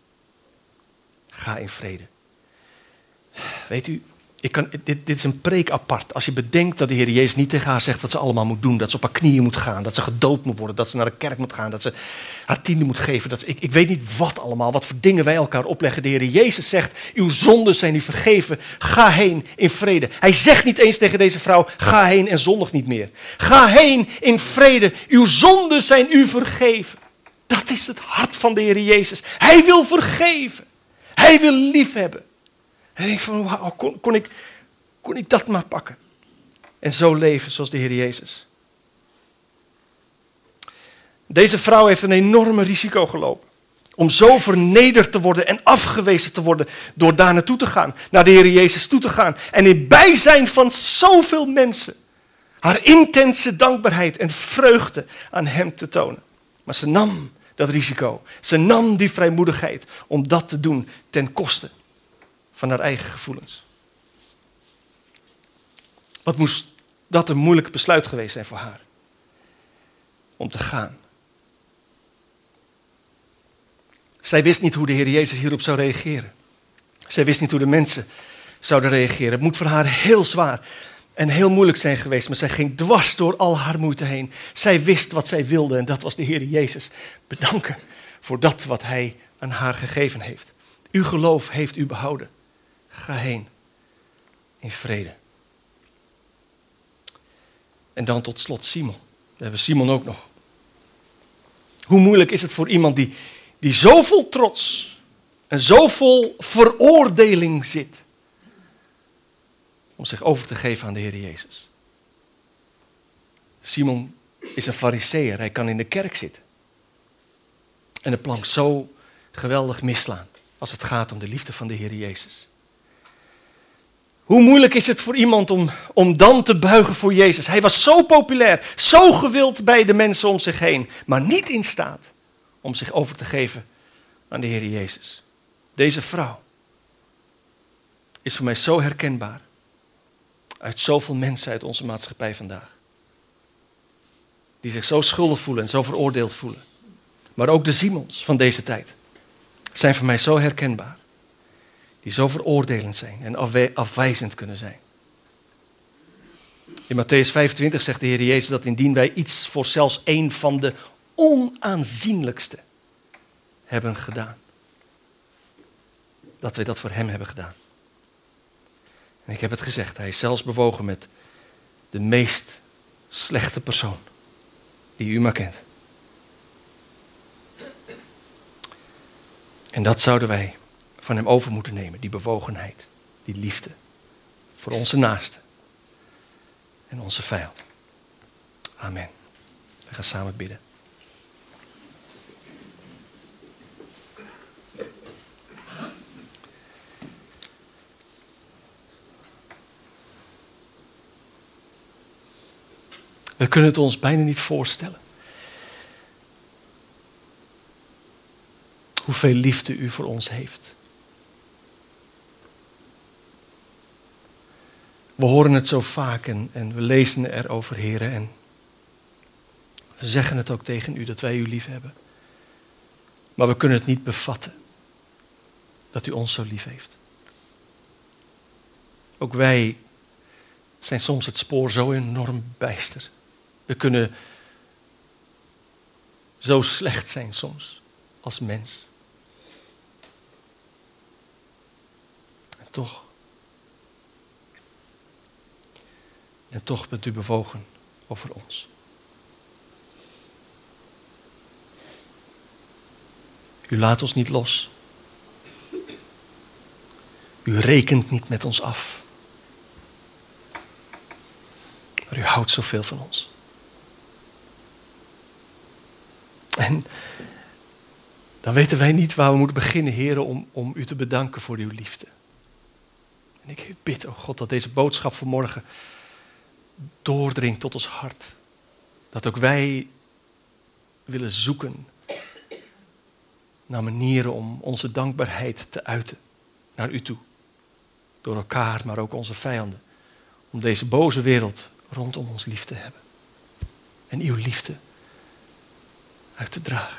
Ga in vrede. Weet u, dit is een preek apart. Als je bedenkt dat de Heer Jezus niet tegen haar zegt wat ze allemaal moet doen. Dat ze op haar knieën moet gaan. Dat ze gedood moet worden. Dat ze naar de kerk moet gaan. Dat ze haar tiende moet geven. Ik weet niet wat allemaal. Wat voor dingen wij elkaar opleggen. De Heer Jezus zegt, uw zonden zijn u vergeven. Ga heen in vrede. Hij zegt niet eens tegen deze vrouw, ga heen en zondig niet meer. Ga heen in vrede. Uw zonden zijn u vergeven. Dat is het hart van de Heer Jezus. Hij wil vergeven. Hij wil liefhebben. En ik denk van, wauw, kon ik dat maar pakken. En zo leven zoals de Heer Jezus. Deze vrouw heeft een enorme risico gelopen. Om zo vernederd te worden en afgewezen te worden door daar naartoe te gaan. Naar de Heer Jezus toe te gaan. En in bijzijn van zoveel mensen haar intense dankbaarheid en vreugde aan hem te tonen. Maar ze nam dat risico. Ze nam die vrijmoedigheid om dat te doen ten koste van haar eigen gevoelens. Wat moest dat een moeilijk besluit geweest zijn voor haar? Om te gaan. Zij wist niet hoe de Heer Jezus hierop zou reageren. Zij wist niet hoe de mensen zouden reageren. Het moet voor haar heel zwaar en heel moeilijk zijn geweest. Maar zij ging dwars door al haar moeite heen. Zij wist wat zij wilde en dat was de Heer Jezus bedanken voor dat wat hij aan haar gegeven heeft. Uw geloof heeft u behouden. Ga heen in vrede. En dan tot slot Simon. We hebben Simon ook nog. Hoe moeilijk is het voor iemand die zo vol trots en zo vol veroordeling zit, om zich over te geven aan de Heer Jezus. Simon is een Farizeeër. Hij kan in de kerk zitten en de plank zo geweldig misslaan als het gaat om de liefde van de Heer Jezus. Hoe moeilijk is het voor iemand om dan te buigen voor Jezus? Hij was zo populair, zo gewild bij de mensen om zich heen, maar niet in staat om zich over te geven aan de Heer Jezus. Deze vrouw is voor mij zo herkenbaar uit zoveel mensen uit onze maatschappij vandaag. Die zich zo schuldig voelen en zo veroordeeld voelen. Maar ook de Simons van deze tijd zijn voor mij zo herkenbaar. Die zo veroordelend zijn en afwijzend kunnen zijn. In Mattheüs 25 zegt de Heer Jezus dat indien wij iets voor zelfs een van de onaanzienlijkste hebben gedaan, dat wij dat voor hem hebben gedaan. En ik heb het gezegd, hij is zelfs bewogen met de meest slechte persoon die u maar kent. En dat zouden wij van hem over moeten nemen, die bewogenheid, die liefde voor onze naaste en onze vijand. Amen. We gaan samen bidden. We kunnen het ons bijna niet voorstellen. Hoeveel liefde u voor ons heeft. We horen het zo vaak en we lezen erover, Heren. En we zeggen het ook tegen u dat wij u lief hebben. Maar we kunnen het niet bevatten dat u ons zo lief heeft. Ook wij zijn soms het spoor zo enorm bijster. We kunnen zo slecht zijn soms als mens. En toch bent u bewogen over ons. U laat ons niet los. U rekent niet met ons af. Maar u houdt zoveel van ons. En dan weten wij niet waar we moeten beginnen, Heren, om u te bedanken voor uw liefde. En ik bid, oh God, dat deze boodschap vanmorgen doordringt tot ons hart. Dat ook wij willen zoeken naar manieren om onze dankbaarheid te uiten naar u toe. Door elkaar, maar ook onze vijanden. Om deze boze wereld rondom ons lief te hebben. En uw liefde uit te dragen.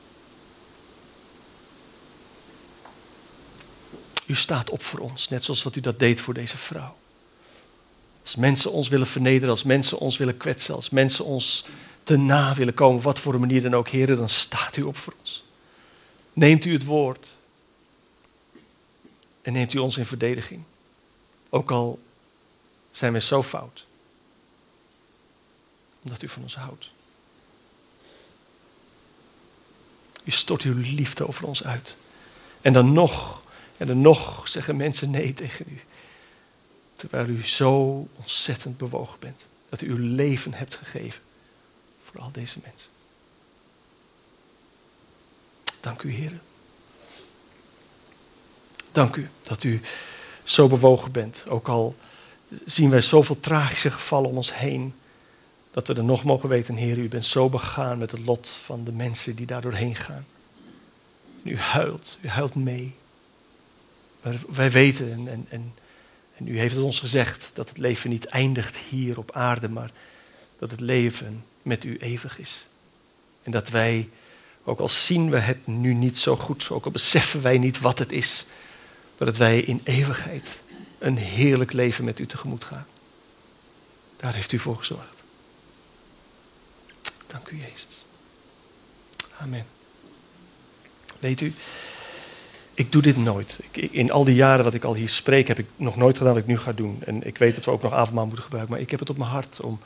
U staat op voor ons, net zoals wat u dat deed voor deze vrouw. Als mensen ons willen vernederen, als mensen ons willen kwetsen, als mensen ons te na willen komen, wat voor een manier dan ook, Heer, dan staat u op voor ons. Neemt u het woord en neemt u ons in verdediging. Ook al zijn we zo fout. Omdat u van ons houdt. U stort uw liefde over ons uit. En dan nog zeggen mensen nee tegen u. Terwijl u zo ontzettend bewogen bent. Dat u uw leven hebt gegeven voor al deze mensen. Dank u, Heer. Dank u dat u zo bewogen bent. Ook al zien wij zoveel tragische gevallen om ons heen. Dat we er nog mogen weten, Heer, u bent zo begaan met het lot van de mensen die daar doorheen gaan. En u huilt mee. Maar wij weten en u heeft het ons gezegd dat het leven niet eindigt hier op aarde, maar dat het leven met u eeuwig is. En dat wij, ook al zien we het nu niet zo goed, ook al beseffen wij niet wat het is, maar dat wij in eeuwigheid een heerlijk leven met u tegemoet gaan. Daar heeft u voor gezorgd. Dank u, Jezus. Amen. Weet u, Ik doe dit nooit. In al die jaren wat ik al hier spreek, heb ik nog nooit gedaan wat ik nu ga doen. En ik weet dat we ook nog avondmaal moeten gebruiken, maar ik heb het op mijn hart om...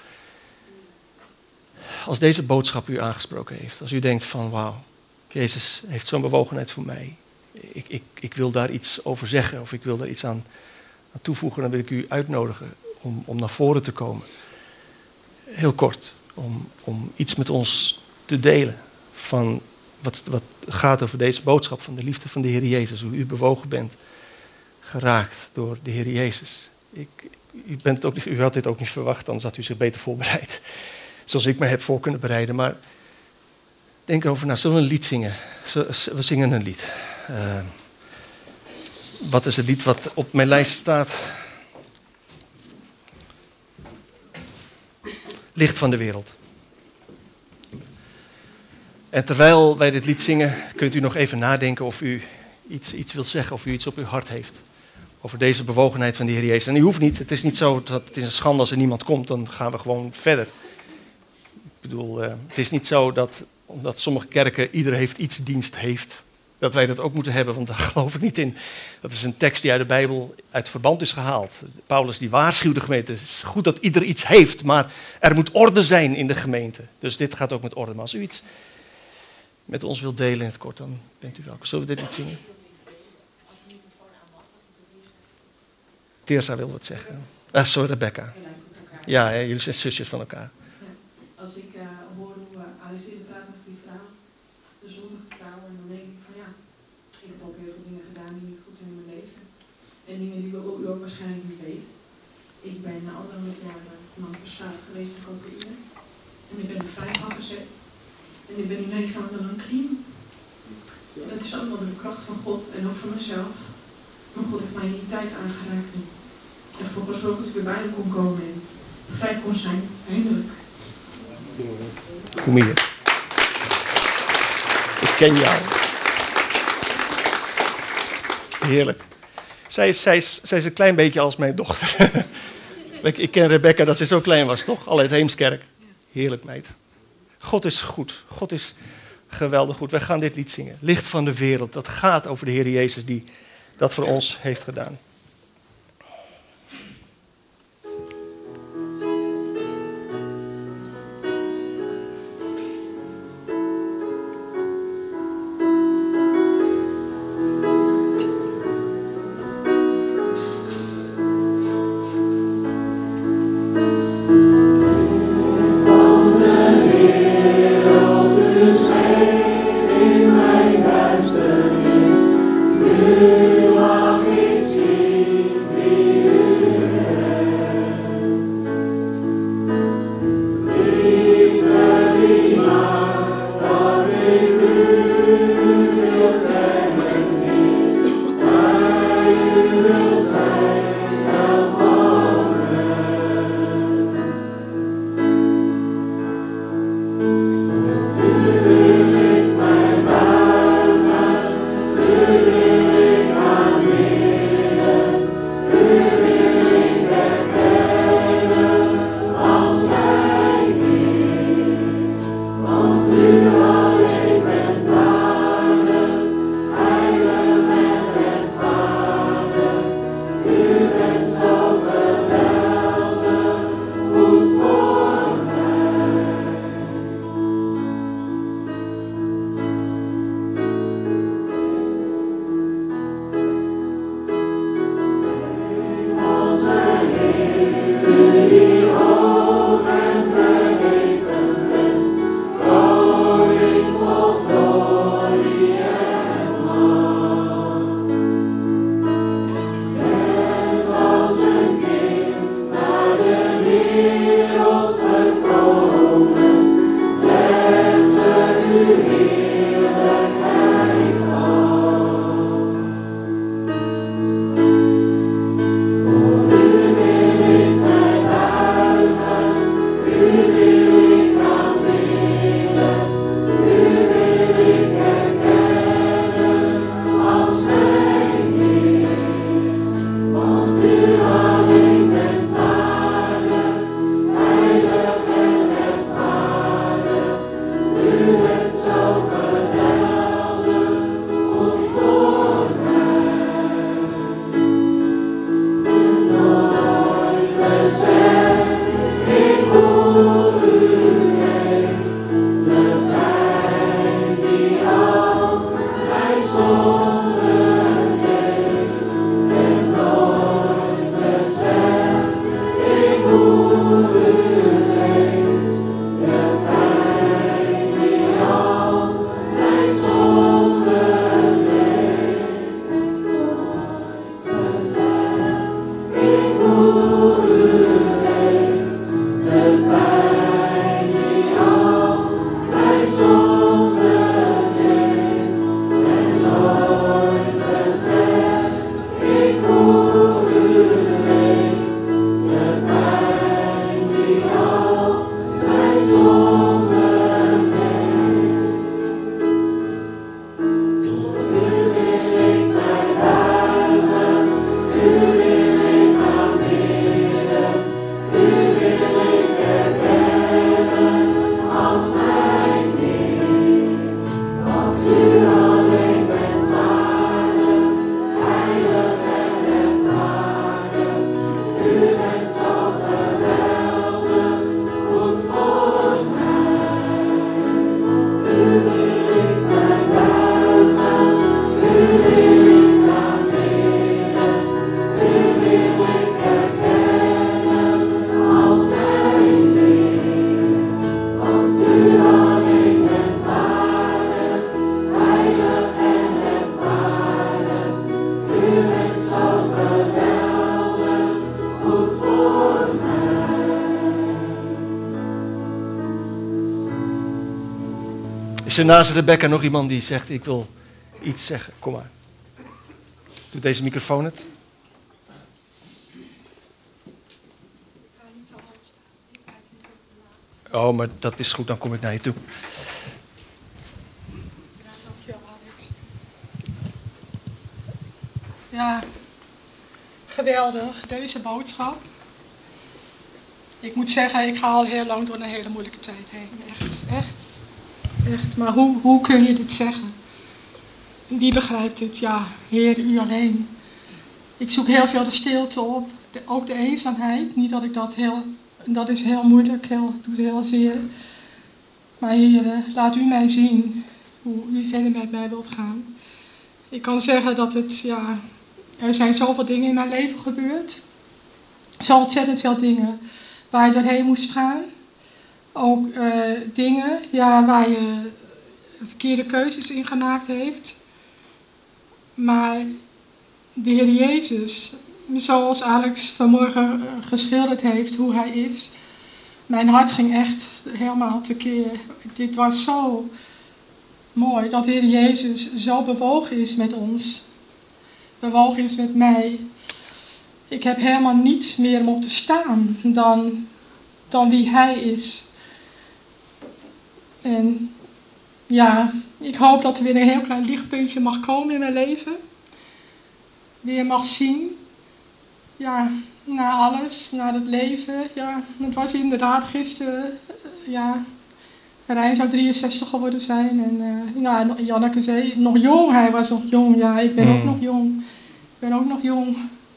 Als deze boodschap u aangesproken heeft, als u denkt van wauw, Jezus heeft zo'n bewogenheid voor mij. Ik wil daar iets over zeggen of ik wil daar iets aan toevoegen, dan wil ik u uitnodigen om naar voren te komen. Heel kort, om iets met ons te delen van wat gaat over deze boodschap van de liefde van de Heer Jezus. Hoe u bewogen bent, geraakt door de Heer Jezus. U had dit ook niet verwacht, anders had u zich beter voorbereid. Zoals ik me heb voor kunnen bereiden. Maar denk erover na, zullen we een lied zingen? We zingen een lied. Wat is het lied wat op mijn lijst staat? Licht van de wereld. En terwijl wij dit lied zingen, kunt u nog even nadenken of u iets wilt zeggen, of u iets op uw hart heeft. Over deze bewogenheid van de Heer Jezus. En u hoeft niet, het is niet zo dat het is een schande als er niemand komt, dan gaan we gewoon verder. Ik bedoel, het is niet zo dat, omdat sommige kerken, ieder heeft iets dienst heeft, dat wij dat ook moeten hebben, want daar geloof ik niet in. Dat is een tekst die uit de Bijbel uit verband is gehaald. Paulus die waarschuwde de gemeente, het is goed dat ieder iets heeft, maar er moet orde zijn in de gemeente. Dus dit gaat ook met orde. Maar als u iets met ons wilt delen in het kort, dan bent u welkom. Zullen we dit niet zingen? Teersa wil wat zeggen. Sorry, Rebecca. Ja, jullie zijn zusjes van elkaar. Als ik hoor hoe Alice praat over die vrouw, de zondige vrouw, en dan denk ik van ja, ik heb ook heel veel dingen gedaan die niet goed zijn in mijn leven. En dingen die u ook waarschijnlijk niet weet. Ik ben 1,5 jaar lang verslaafd geweest aan cocaïne. En ik ben er vrij van gezet. En ik ben nu 9 maanden lang clean. En dat is allemaal door de kracht van God en ook van mezelf. Maar God heeft mij in die tijd aangeraakt. En ervoor gezorgd dat ik weer bij hem kon komen en vrij kon zijn, eindelijk. Kom hier. Ik ken jou. Heerlijk. Zij is een klein beetje als mijn dochter. Ik ken Rebecca dat ze zo klein was, toch? Al uit Heemskerk. Heerlijk, meid. God is goed. God is geweldig goed. Wij gaan dit lied zingen. Licht van de wereld. Dat gaat over de Heer Jezus die dat voor ons heeft gedaan. er naast Rebecca nog iemand die zegt, ik wil iets zeggen? Kom maar. Doet deze microfoon het? Oh, maar dat is goed, dan kom ik naar je toe. Ja, dankjewel, Alex. Ja, geweldig, deze boodschap. Ik moet zeggen, ik ga al heel lang door een hele moeilijke tijd heen. Echt. Maar hoe kun je dit zeggen? Wie begrijpt het? Ja, Heer, u alleen. Ik zoek heel veel de stilte op, ook de eenzaamheid. Niet dat ik dat is heel moeilijk, doet heel zeer. Maar Heer, laat u mij zien hoe u verder met mij wilt gaan. Ik kan zeggen dat er zijn zoveel dingen in mijn leven gebeurd. Zo ontzettend veel dingen waar je doorheen moest gaan. Ook dingen waar je verkeerde keuzes in gemaakt heeft. Maar de Heer Jezus, zoals Alex vanmorgen geschilderd heeft hoe hij is. Mijn hart ging echt helemaal tekeer. Dit was zo mooi dat de Heer Jezus zo bewogen is met ons. Bewogen is met mij. Ik heb helemaal niets meer om op te staan dan wie hij is. En ja, ik hoop dat er weer een heel klein lichtpuntje mag komen in mijn leven. Weer mag zien. Ja, naar alles, naar het leven. Ja, het was inderdaad gisteren. Rijn zou 63 geworden zijn. En Janneke zei, nog jong, hij was nog jong. Ja, ik ben ook nog jong.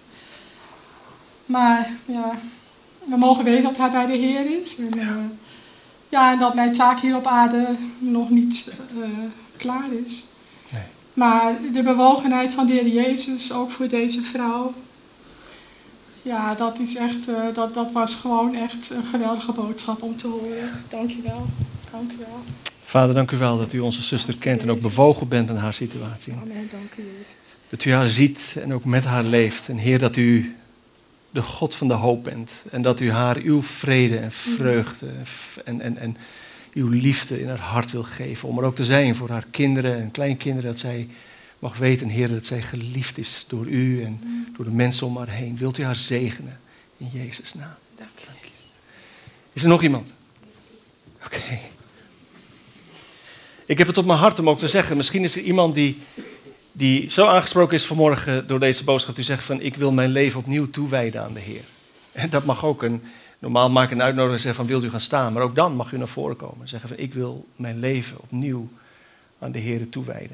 Maar ja, we mogen weten dat hij bij de Heer is. En dat mijn taak hier op aarde nog niet klaar is. Nee. Maar de bewogenheid van de Heer Jezus, ook voor deze vrouw. Ja, dat is echt, dat was gewoon echt een geweldige boodschap om te horen. Dank je wel. Vader, dank u wel dat u onze zuster kent en ook bewogen bent aan haar situatie. Amen, dank u Jezus. Dat u haar ziet en ook met haar leeft. En Heer, dat u de God van de hoop bent. En dat u haar uw vrede en vreugde en uw liefde in haar hart wil geven. Om er ook te zijn voor haar kinderen en kleinkinderen. Dat zij mag weten, Heer, dat zij geliefd is door u en door de mensen om haar heen. Wilt u haar zegenen in Jezus' naam. Dank je. Is er nog iemand? Oké. Ik heb het op mijn hart om ook te zeggen. Misschien is er iemand die zo aangesproken is vanmorgen door deze boodschap. Die zegt van, ik wil mijn leven opnieuw toewijden aan de Heer. En dat mag ook normaal maak ik een uitnodiging en zeg van, wilt u gaan staan? Maar ook dan mag u naar voren komen en zeggen van, ik wil mijn leven opnieuw aan de Heer toewijden.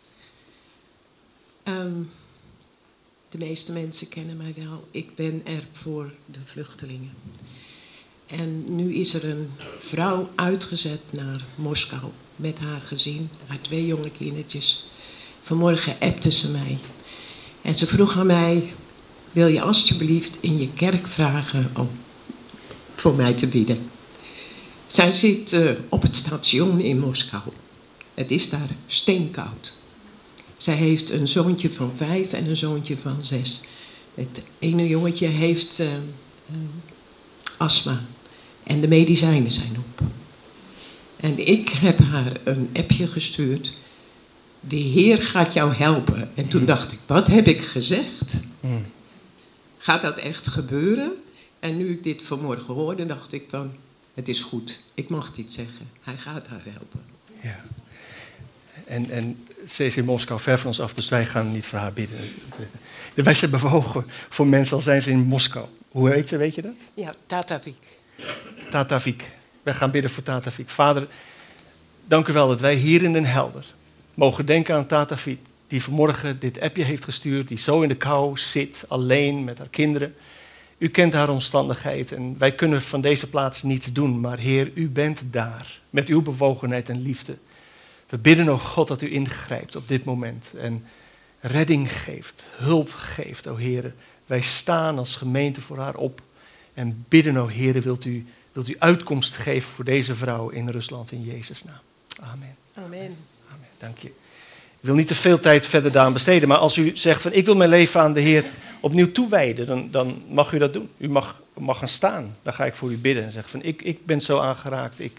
De meeste mensen kennen mij wel. Ik ben er voor de vluchtelingen. En nu is er een vrouw uitgezet naar Moskou met haar gezin, haar 2 jonge kindertjes. Vanmorgen appte ze mij. En ze vroeg aan mij, wil je alsjeblieft in je kerk vragen om voor mij te bidden? Zij zit op het station in Moskou. Het is daar steenkoud. Zij heeft een zoontje van 5 en een zoontje van 6. Het ene jongetje heeft astma. En de medicijnen zijn op. En ik heb haar een appje gestuurd. De Heer gaat jou helpen. En toen dacht ik, wat heb ik gezegd? Gaat dat echt gebeuren? En nu ik dit vanmorgen hoorde, dacht ik van, het is goed. Ik mag dit zeggen. Hij gaat haar helpen. Ja. En ze is in Moskou ver van ons af, dus wij gaan niet voor haar bidden. Wij zijn bewogen voor mensen, al zijn ze in Moskou. Hoe heet ze, weet je dat? Ja, Tatavik. Tatavik. Wij gaan bidden voor Tatavik. Vader, dank u wel dat wij hier in Den Helder mogen denken aan Tatavik, die vanmorgen dit appje heeft gestuurd, die zo in de kou zit, alleen met haar kinderen. U kent haar omstandigheid en wij kunnen van deze plaats niets doen, maar Heer, u bent daar met uw bewogenheid en liefde. We bidden, o God, dat u ingrijpt op dit moment en redding geeft, hulp geeft, o Heer. Wij staan als gemeente voor haar op en bidden, o Heer, wilt u uitkomst geven voor deze vrouw in Rusland in Jezus' naam. Amen. Amen. Amen. Dank je. Ik wil niet te veel tijd verder daaraan besteden, maar als u zegt van ik wil mijn leven aan de Heer opnieuw toewijden, dan mag u dat doen. U mag gaan staan. Dan ga ik voor u bidden en zeggen van ik ben zo aangeraakt.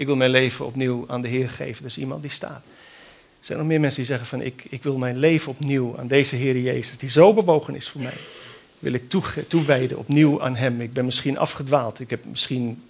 Ik wil mijn leven opnieuw aan de Heer geven. Er is iemand die staat. Er zijn nog meer mensen die zeggen van ik wil mijn leven opnieuw aan deze Heer Jezus, die zo bewogen is voor mij. Wil ik toewijden opnieuw aan Hem. Ik ben misschien afgedwaald. Ik heb misschien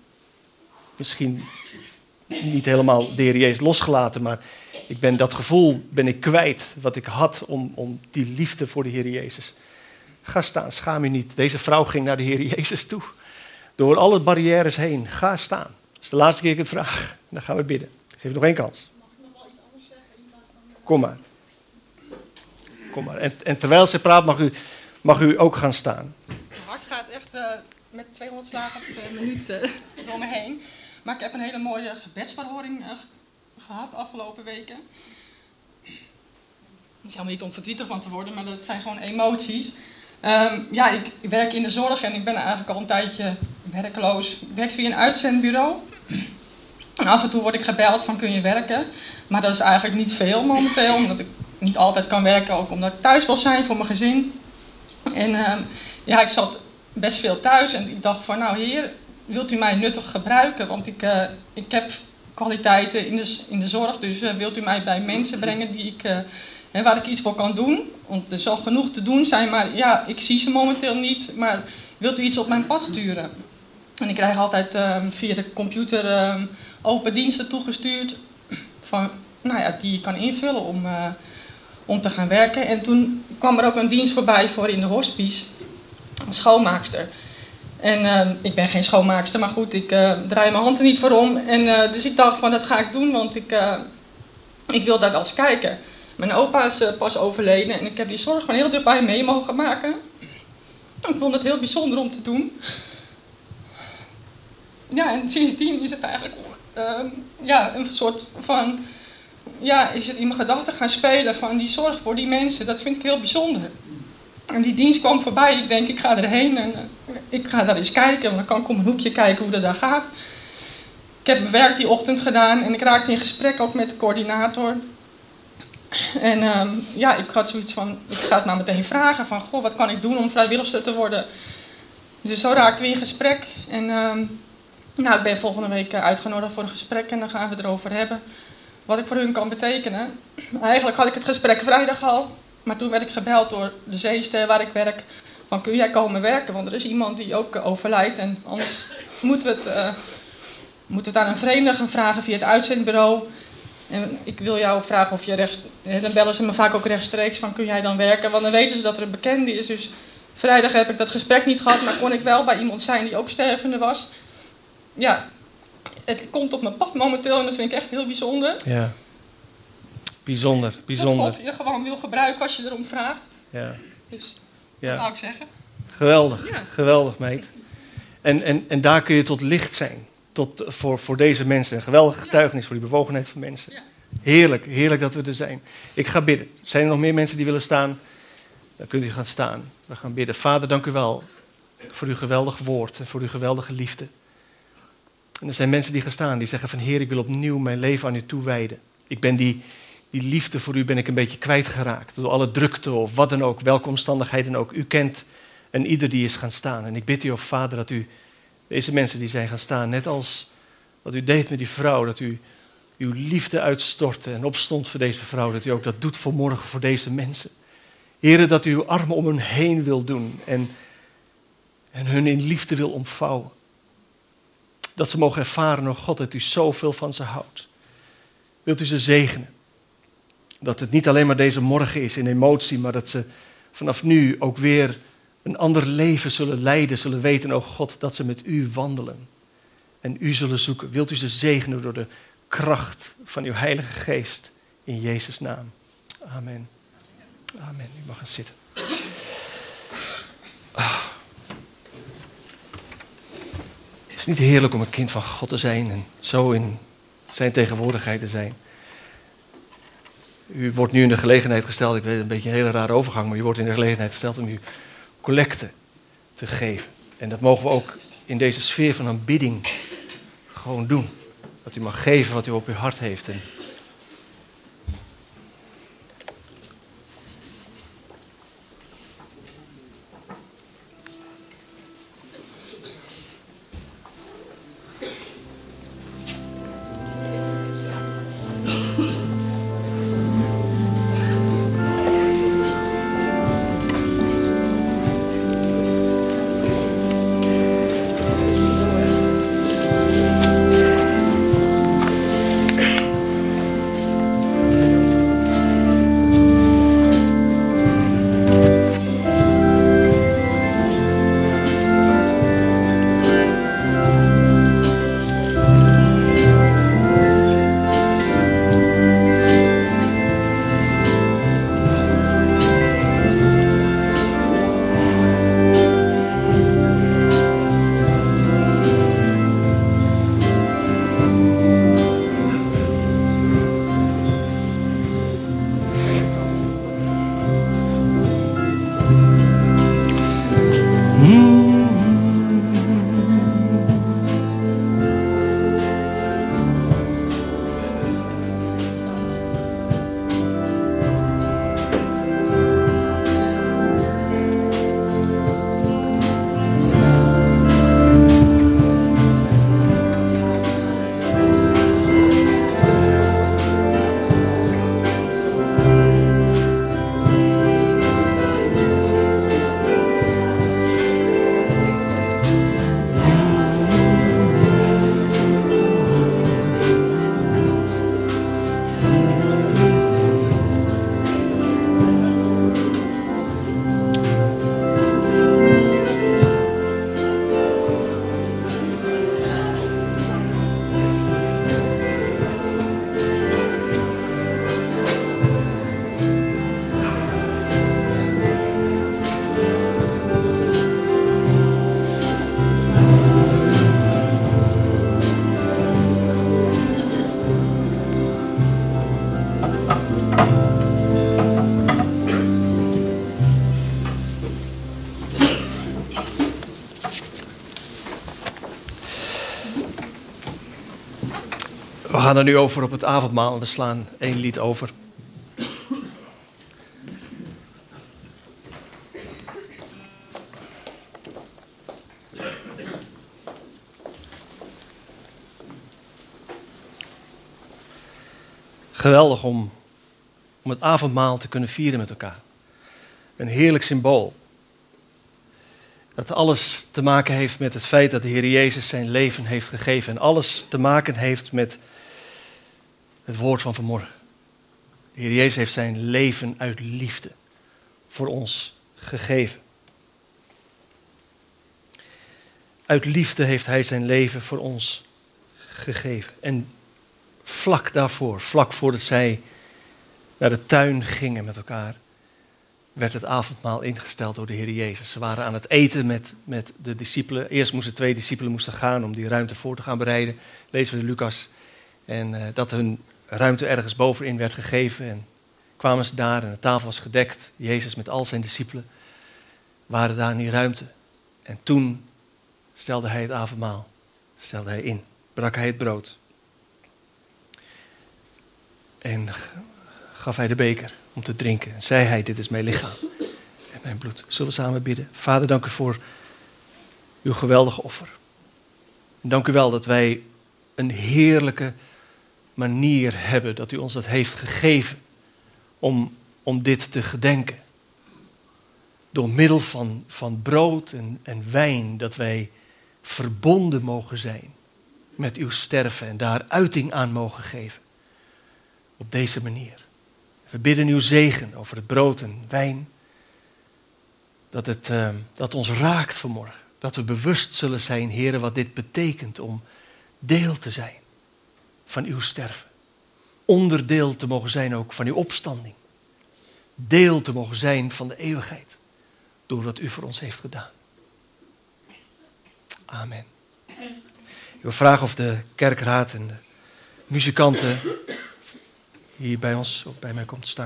niet helemaal de Heer Jezus losgelaten, maar dat gevoel ben ik kwijt wat ik had om die liefde voor de Heer Jezus. Ga staan, schaam je niet. Deze vrouw ging naar de Heer Jezus toe. Door alle barrières heen. Ga staan. Dat is de laatste keer dat ik het vraag. Dan gaan we bidden. Ik geef je nog één kans. Mag ik nog wel iets anders zeggen? Kom maar. Kom maar. En terwijl ze praat mag u ook gaan staan. Mijn hart gaat echt met 200 slagen per minuut door me heen. Maar ik heb een hele mooie gebedsverhoring gehad afgelopen weken. Het is helemaal niet om verdrietig van te worden, maar dat zijn gewoon emoties. Ik werk in de zorg en ik ben eigenlijk al een tijdje werkloos. Ik werk via een uitzendbureau. En af en toe word ik gebeld van kun je werken. Maar dat is eigenlijk niet veel momenteel, omdat ik niet altijd kan werken. Ook omdat ik thuis wil zijn voor mijn gezin. En ik zat best veel thuis en ik dacht van nou Heer, wilt u mij nuttig gebruiken? Want ik heb kwaliteiten in de zorg, dus wilt u mij bij mensen brengen die waar ik iets voor kan doen? Want er zal genoeg te doen zijn, maar ik zie ze momenteel niet. Maar wilt u iets op mijn pad sturen? En ik krijg altijd via de computer open diensten toegestuurd van, die je kan invullen om te gaan werken. En toen kwam er ook een dienst voorbij voor in de hospice, een schoonmaakster. En ik ben geen schoonmaakster, maar goed, ik draai mijn hand er niet voor om. En dus ik dacht van, dat ga ik doen, want ik wil daar wel eens kijken. Mijn opa is pas overleden en ik heb die zorg van heel dichtbij mee mogen maken. Ik vond het heel bijzonder om te doen. Ja, en sindsdien is het eigenlijk een soort van, is het in mijn gedachten gaan spelen van die zorg voor die mensen. Dat vind ik heel bijzonder. En die dienst kwam voorbij. Ik denk, ik ga erheen en ik ga daar eens kijken. Want dan kan ik op een hoekje kijken hoe dat daar gaat. Ik heb mijn werk die ochtend gedaan en ik raakte in gesprek ook met de coördinator. En ik had zoiets van, ik ga het maar meteen vragen van, goh, wat kan ik doen om vrijwilligster te worden? Dus zo raakten we in gesprek. En ik ben volgende week uitgenodigd voor een gesprek en dan gaan we het erover hebben. Wat ik voor hun kan betekenen. Eigenlijk had ik het gesprek vrijdag al. Maar toen werd ik gebeld door de Zeester waar ik werk. Van kun jij komen werken? Want er is iemand die ook overlijdt. En anders moeten we het aan een vreemde gaan vragen via het uitzendbureau. En ik wil jou vragen of je dan bellen ze me vaak ook rechtstreeks van kun jij dan werken? Want dan weten ze dat er een bekende is. Dus vrijdag heb ik dat gesprek niet gehad. Maar kon ik wel bij iemand zijn die ook stervende was. Ja, het komt op mijn pad momenteel en dat vind ik echt heel bijzonder. Ja. Bijzonder. Dat God je gewoon wil gebruiken als je erom vraagt. Ja. Dus dat wou ik zeggen. Geweldig, Ja. Geweldig meid. En daar kun je tot licht zijn. Voor deze mensen. Een geweldige getuigenis voor die bewogenheid van mensen. Ja. Heerlijk, heerlijk dat we er zijn. Ik ga bidden. Zijn er nog meer mensen die willen staan? Dan kunt u gaan staan. We gaan bidden. Vader, dank u wel voor uw geweldig woord en voor uw geweldige liefde. En er zijn mensen die gaan staan, die zeggen van Heer, ik wil opnieuw mijn leven aan u toewijden. Ik ben die liefde voor u ben ik een beetje kwijtgeraakt. Door alle drukte of wat dan ook, welke omstandigheden ook. U kent en ieder die is gaan staan. En ik bid u, o Vader, dat u deze mensen die zijn gaan staan, net als wat u deed met die vrouw, dat u uw liefde uitstortte en opstond voor deze vrouw, dat u ook dat doet vanmorgen voor deze mensen. Heere, dat u uw armen om hen heen wil doen en hun in liefde wil omvouwen. Dat ze mogen ervaren, o God, dat u zoveel van ze houdt. Wilt u ze zegenen? Dat het niet alleen maar deze morgen is in emotie, maar dat ze vanaf nu ook weer een ander leven zullen leiden, zullen weten, o God, dat ze met u wandelen en u zullen zoeken. Wilt u ze zegenen door de kracht van uw Heilige Geest in Jezus' naam. Amen. Amen. U mag gaan zitten. Het is niet heerlijk om een kind van God te zijn en zo in zijn tegenwoordigheid te zijn. U wordt nu in de gelegenheid gesteld, ik weet een beetje een hele rare overgang, maar u wordt in de gelegenheid gesteld om uw collecte te geven. En dat mogen we ook in deze sfeer van aanbidding gewoon doen. Dat u mag geven wat u op uw hart heeft. En We gaan er nu over op het avondmaal. We slaan 1 lied over. Geweldig om het avondmaal te kunnen vieren met elkaar. Een heerlijk symbool. Dat alles te maken heeft met het feit dat de Heer Jezus zijn leven heeft gegeven. En alles te maken heeft met het woord van vanmorgen. De Heer Jezus heeft zijn leven uit liefde voor ons gegeven. Uit liefde heeft hij zijn leven voor ons gegeven. En vlak daarvoor, vlak voordat zij naar de tuin gingen met elkaar, werd het avondmaal ingesteld door de Heer Jezus. Ze waren aan het eten met de discipelen. Eerst moesten 2 discipelen gaan om die ruimte voor te gaan bereiden. Lezen we in Lucas. En dat hun ruimte ergens bovenin werd gegeven. En kwamen ze daar en de tafel was gedekt. Jezus met al zijn discipelen waren daar in die ruimte. En toen stelde hij het avondmaal. Stelde hij in. Brak hij het brood. En gaf hij de beker om te drinken. En zei hij, dit is mijn lichaam en mijn bloed. Zullen we samen bidden? Vader, dank u voor uw geweldige offer. En dank u wel dat wij een heerlijke manier hebben dat u ons dat heeft gegeven om dit te gedenken. Door middel van brood en wijn, dat wij verbonden mogen zijn met uw sterven en daar uiting aan mogen geven. Op deze manier. We bidden uw zegen over het brood en wijn. Dat ons raakt vanmorgen. Dat we bewust zullen zijn, Heere, wat dit betekent om deel te zijn van uw sterven. Onderdeel te mogen zijn ook van uw opstanding. Deel te mogen zijn van de eeuwigheid. Door wat u voor ons heeft gedaan. Amen. Ik wil vragen of de kerkraad en de muzikanten hier bij ons, ook bij mij komt staan.